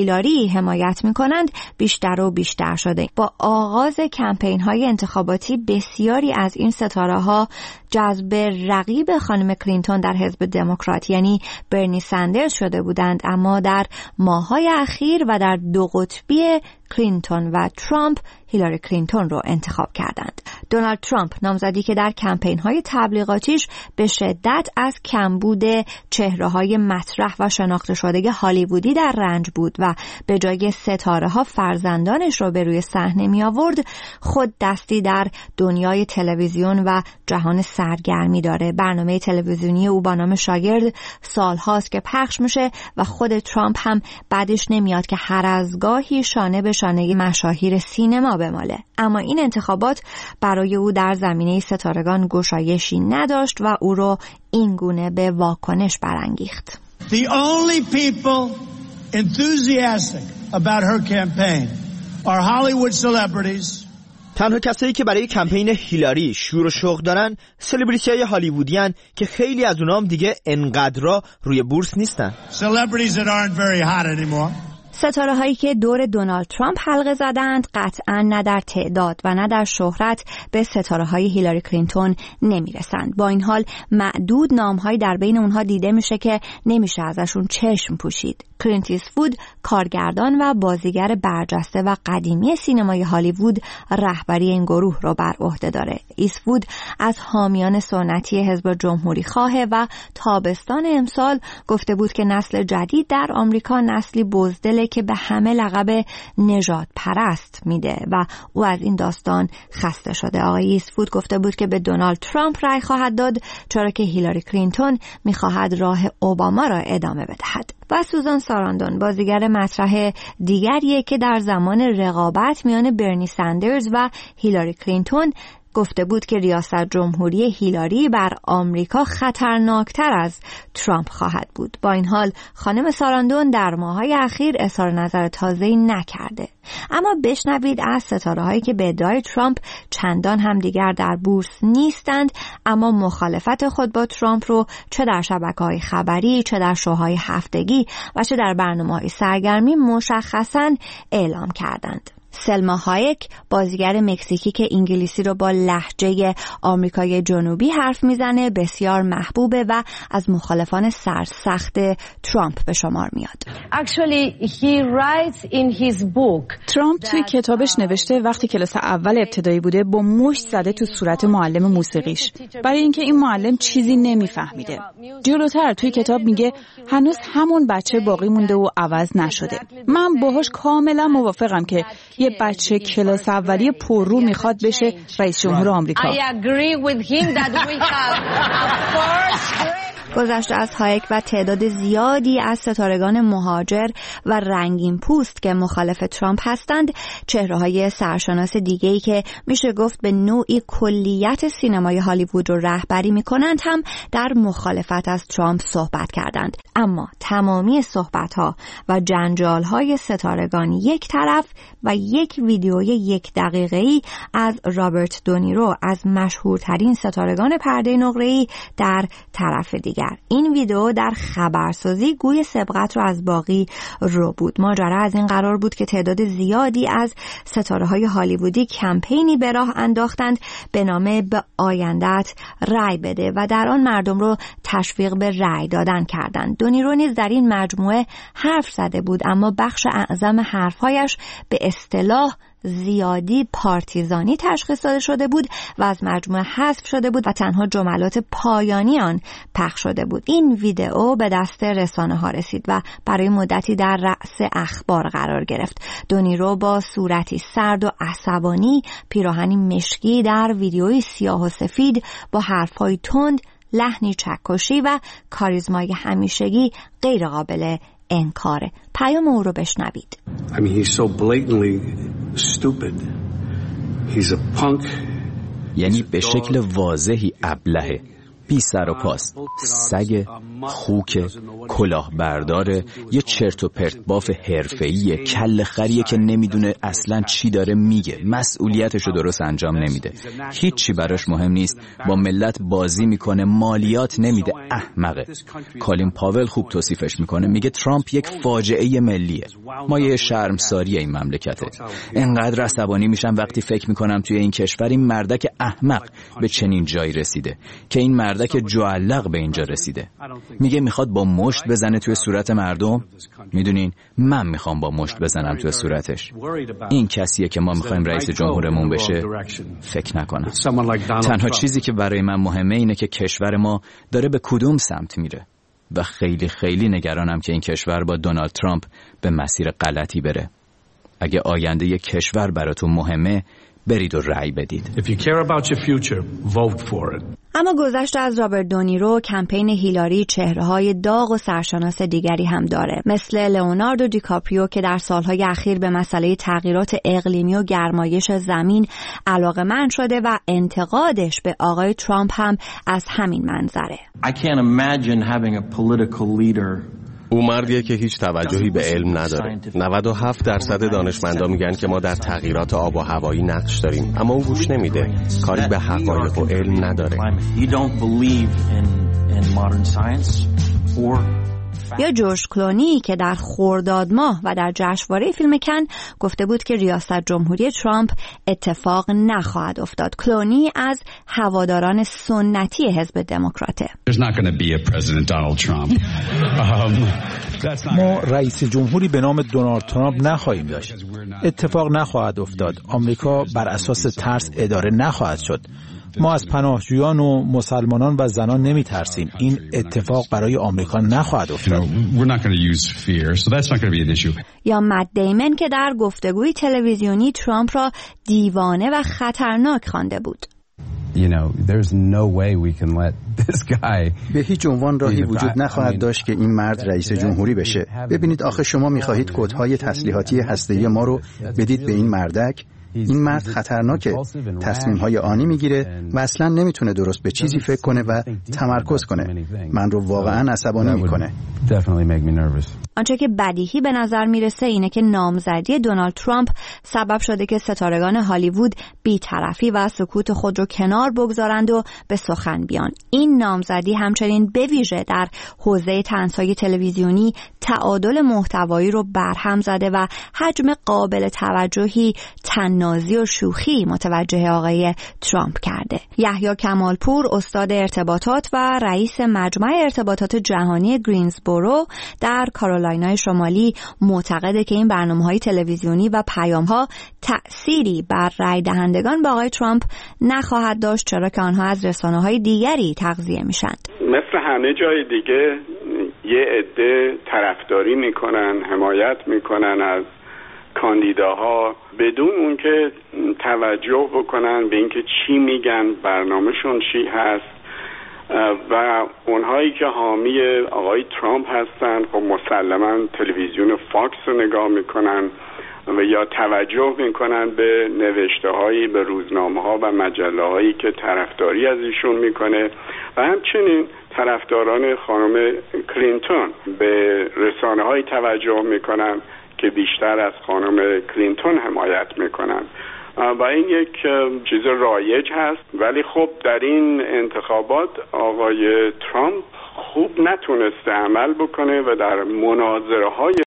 حمایت می‌کنند بیشتر و بیشتر شده. با آغاز کمپین‌های انتخاباتی بسیاری از این ستاره‌ها جذب رقیب خانم کلینتون در حزب دموکرات یعنی برنی سندرز شده بودند، اما در ماه‌های اخیر و در دو قطبی کلینتون و ترامپ هیلاری کلینتون رو انتخاب کردند. دونالد ترامپ نامزدی که در کمپین‌های تبلیغاتیش به شدت از کمبود چهره‌های مطرح و شناخته شده هالیوودی در رنج بود و به جای ستاره‌ها فرزندانش رو به روی صحنه می آورد، خود دستی در دنیای تلویزیون و جهان سرگرمی داره. برنامه تلویزیونی او با نام شاگرد سال‌هاست که پخش میشه و خود ترامپ هم بعدش نمیاد که هر از گاهی شانه به شانه مشاهیر سینما بماله. اما این انتخابات برای او در زمینه ستارگان گشایشی نداشت و او رو این گونه به واکنش برانگیخت. The only people enthusiastic about her campaign are Hollywood celebrities. تنها کسایی که برای کمپین هیلاری شور و شوق دارن سلبریتی‌های هالیوودیان که خیلی از اونام دیگه انقدرا روی بورس نیستن. Celebrities that aren't very hot anymore. ستاره هایی که دور دونالد ترامپ حلقه زدند قطعاً نه در تعداد و نه در شهرت به ستاره های هیلاری کلینتون نمی رسند. با این حال معدود نام هایی در بین اونها دیده میشه که نمیشه ازشون چشم پوشید. کلینت ایستوود کارگردان و بازیگر برجسته و قدیمی سینمای هالیوود رهبری این گروه را بر عهده داره. ایستوود از حامیان سنتی حزب جمهوری خواه و تابستان امسال گفته بود که نسل جدید در آمریکا نسلی بزدله که به همه لقب نژاد پرست میده و او از این داستان خسته شده. آقای ایستوود گفته بود که به دونالد ترامپ رای خواهد داد چرا که هیلاری کلینتون میخواهد راه اوباما را ادامه بدهد. و سوزان ساراندون بازیگر مطرح دیگریه که در زمان رقابت میان برنی سندرز و هیلاری کلینتون گفته بود که ریاست جمهوری هیلاری بر آمریکا خطرناکتر از ترامپ خواهد بود. با این حال خانم ساراندون در ماه‌های اخیر اظهار نظر تازه‌ای نکرده. اما بشنوید از ستاره‌هایی که به ادعای ترامپ چندان هم دیگر در بورس نیستند اما مخالفت خود با ترامپ رو چه در شبکه‌های خبری، چه در شوهای هفتگی و چه در برنامه‌های سرگرمی مشخصاً اعلام کردند. سلما هایک بازیگر مکزیکی که انگلیسی رو با لهجه آمریکای جنوبی حرف میزنه بسیار محبوبه و از مخالفان سرسخت ترامپ به شمار میاد. Actually, he writes in his book ترامپ توی کتابش نوشته وقتی کلاس اول ابتدایی بوده با مشت زده تو صورت معلم موسیقیش برای اینکه این معلم چیزی نمیفهمیده. جلوتر توی کتاب میگه هنوز همون بچه باقی مونده و عوض نشده. من باهاش کاملا موافقم که یه بچه کلاس اولیه پررو میخواد بشه رئیس جمهور آمریکا. گذشته از هایک و تعداد زیادی از ستارگان مهاجر و رنگین پوست که مخالف ترامپ هستند، چهره‌های سرشناس دیگه‌ای که میشه گفت به نوعی کلیت سینمای هالیوود رو رهبری میکنند هم در مخالفت از ترامپ صحبت کردند. اما تمامی صحبت‌ها و جنجال‌های ستارگان یک طرف و یک ویدیوی یک دقیقه‌ای از رابرت دونیرو از مشهورترین ستارگان پرده نقره‌ای در طرف دیگر. این ویدیو در خبرسازی گوی سبقت رو از باقی رو بود. ماجرا از این قرار بود که تعداد زیادی از ستاره‌های هالیوودی کمپینی به راه انداختند به نام به آینده‌ات رای بده و در آن مردم رو تشویق به رای دادن کردند. دونیرو نیز در این مجموعه حرف زده بود اما بخش اعظم حرف‌هایش به اصطلاح زیادی پارتیزانی تشخیص داده شده بود و از مجموعه حذف شده بود و تنها جملات پایانی آن پخش شده بود. این ویدئو به دست رسانه ها رسید و برای مدتی در رأس اخبار قرار گرفت. دونیرو با صورتی سرد و عصبانی، پیراهنی مشکی در ویدئوی سیاه و سفید با حرفهای تند، لحنی چکشی و کاریزمای همیشگی غیر قابل انکاره. پیام او رو بشنوید. I mean he's so blatantly stupid. He's a punk. یعنی به شکل واضحی ابلهه. بی سر و پاست، سگ، خوک، کلاهبرداره، یه چرت و پرت باف حرفه‌ایه، کل خریه که نمیدونه اصلاً چی داره میگه، مسئولیتشو درست انجام نمیده، هیچی براش مهم نیست، با ملت بازی میکنه، مالیات نمیده، احمقه. کالین پاول خوب توصیفش میکنه، میگه ترامپ یک فاجعه ملیه، مایه شرمساری این مملکته. انقدر عصبانی میشم وقتی فکر میکنم توی این کشور این مردک احمق به چنین جایی رسیده که این مردک جعلق به اینجا رسیده. میگه میخواد با مشت بزنه توی صورت مردم. میدونین من میخوام با مشت بزنم توی صورتش. این کسیه که ما میخوایم رئیس جمهورمون بشه؟ فکر نکنم. تنها چیزی که برای من مهمه اینه که کشور ما داره به کدوم سمت میره و خیلی خیلی نگرانم که این کشور با دونالد ترامپ به مسیر غلطی بره. اگه آینده یک کشور براتون مهمه، برید و رأی بدید. If you care about your future, vote for it. اما گذشته از رابرت دونیرو، کمپین هیلاری چهره‌های داغ و سرشناس دیگری هم داره، مثل لئوناردو دیکاپریو که در سالهای اخیر به مسئله تغییرات اقلیمی و گرمایش زمین علاقه‌مند شده و انتقادش به آقای ترامپ هم از همین منظره. I can't imagine having a political leader. او مردیه که هیچ توجهی به علم نداره. نود و هفت درصد دانشمندان میگن که ما در تغییرات آب و هوایی نقش داریم، اما او گوش نمیده. کاری به حقایق و علم نداره. یا جورج کلونی که در خرداد ماه و در جشنواره فیلم کن گفته بود که ریاست جمهوری ترامپ اتفاق نخواهد افتاد. کلونی از هواداران سنتی حزب دموکراته. ما رئیس جمهوری به نام دونالد ترامپ نخواهیم داشت. اتفاق نخواهد افتاد. آمریکا بر اساس ترس اداره نخواهد شد. ما از پناهجویان و مسلمانان و زنان نمی ترسیم. این اتفاق برای آمریکا نخواهد افتاد. یا مت دیمن که در گفتگوی تلویزیونی ترامپ را دیوانه و خطرناک خوانده بود. You know, there's no way we can let this guy. به هیچ عنوان راهی وجود نخواهد داشت که این مرد رئیس جمهوری بشه. ببینید آخه شما می‌خواهید کدهای تسلیحاتی هسته‌ای ما رو بدید به این مردک. این مرد خطرناکه، تصمیم‌های آنی میگیره و اصلا نمیتونه درست به چیزی فکر کنه و تمرکز کنه. من رو واقعا عصبانی میکنه. آنچه که بدیهی به نظر میرسه اینه که نامزدی دونالد ترامپ سبب شده که ستارگان هالیوود بی‌طرفی و سکوت خود رو کنار بگذارند و به سخن بیان. این نامزدی همچنین به ویژه در حوزه طنزهای تلویزیونی تعادل محتوایی رو برهم زده و حجم قابل توجهی تنازی و شوخی متوجه آقای ترامپ کرده. یحیی کمالپور، استاد ارتباطات و رئیس مجمع ارتباطات جهانی گرینزبورو در کارولینای شمالی، معتقده که این برنامه‌های تلویزیونی و پیام‌ها تأثیری بر رای دهندگان به آقای ترامپ نخواهد داشت، چرا که آنها از رسانه‌های دیگری تغذیه میشند. مثل همه جای دیگه یه عده طرفداری میکنن، حمایت میکنن از کاندیداها بدون اون که توجه بکنن به اینکه چی میگن، برنامهشون چی هست. و اونهایی که حامی آقای ترامپ هستن خب مسلما تلویزیون فاکس رو نگاه میکنن و یا توجه میکنن به نوشته هایی، به روزنامه ها و مجله هایی که طرفداری از ایشون میکنه و همچنین طرفداران خانم کلینتون به رسانه هایی توجه میکنن که بیشتر از خانم کلینتون حمایت میکنن و این یک چیز رایج هست. ولی خب در این انتخابات آقای ترامپ خوب نتونسته عمل بکنه و در مناظره های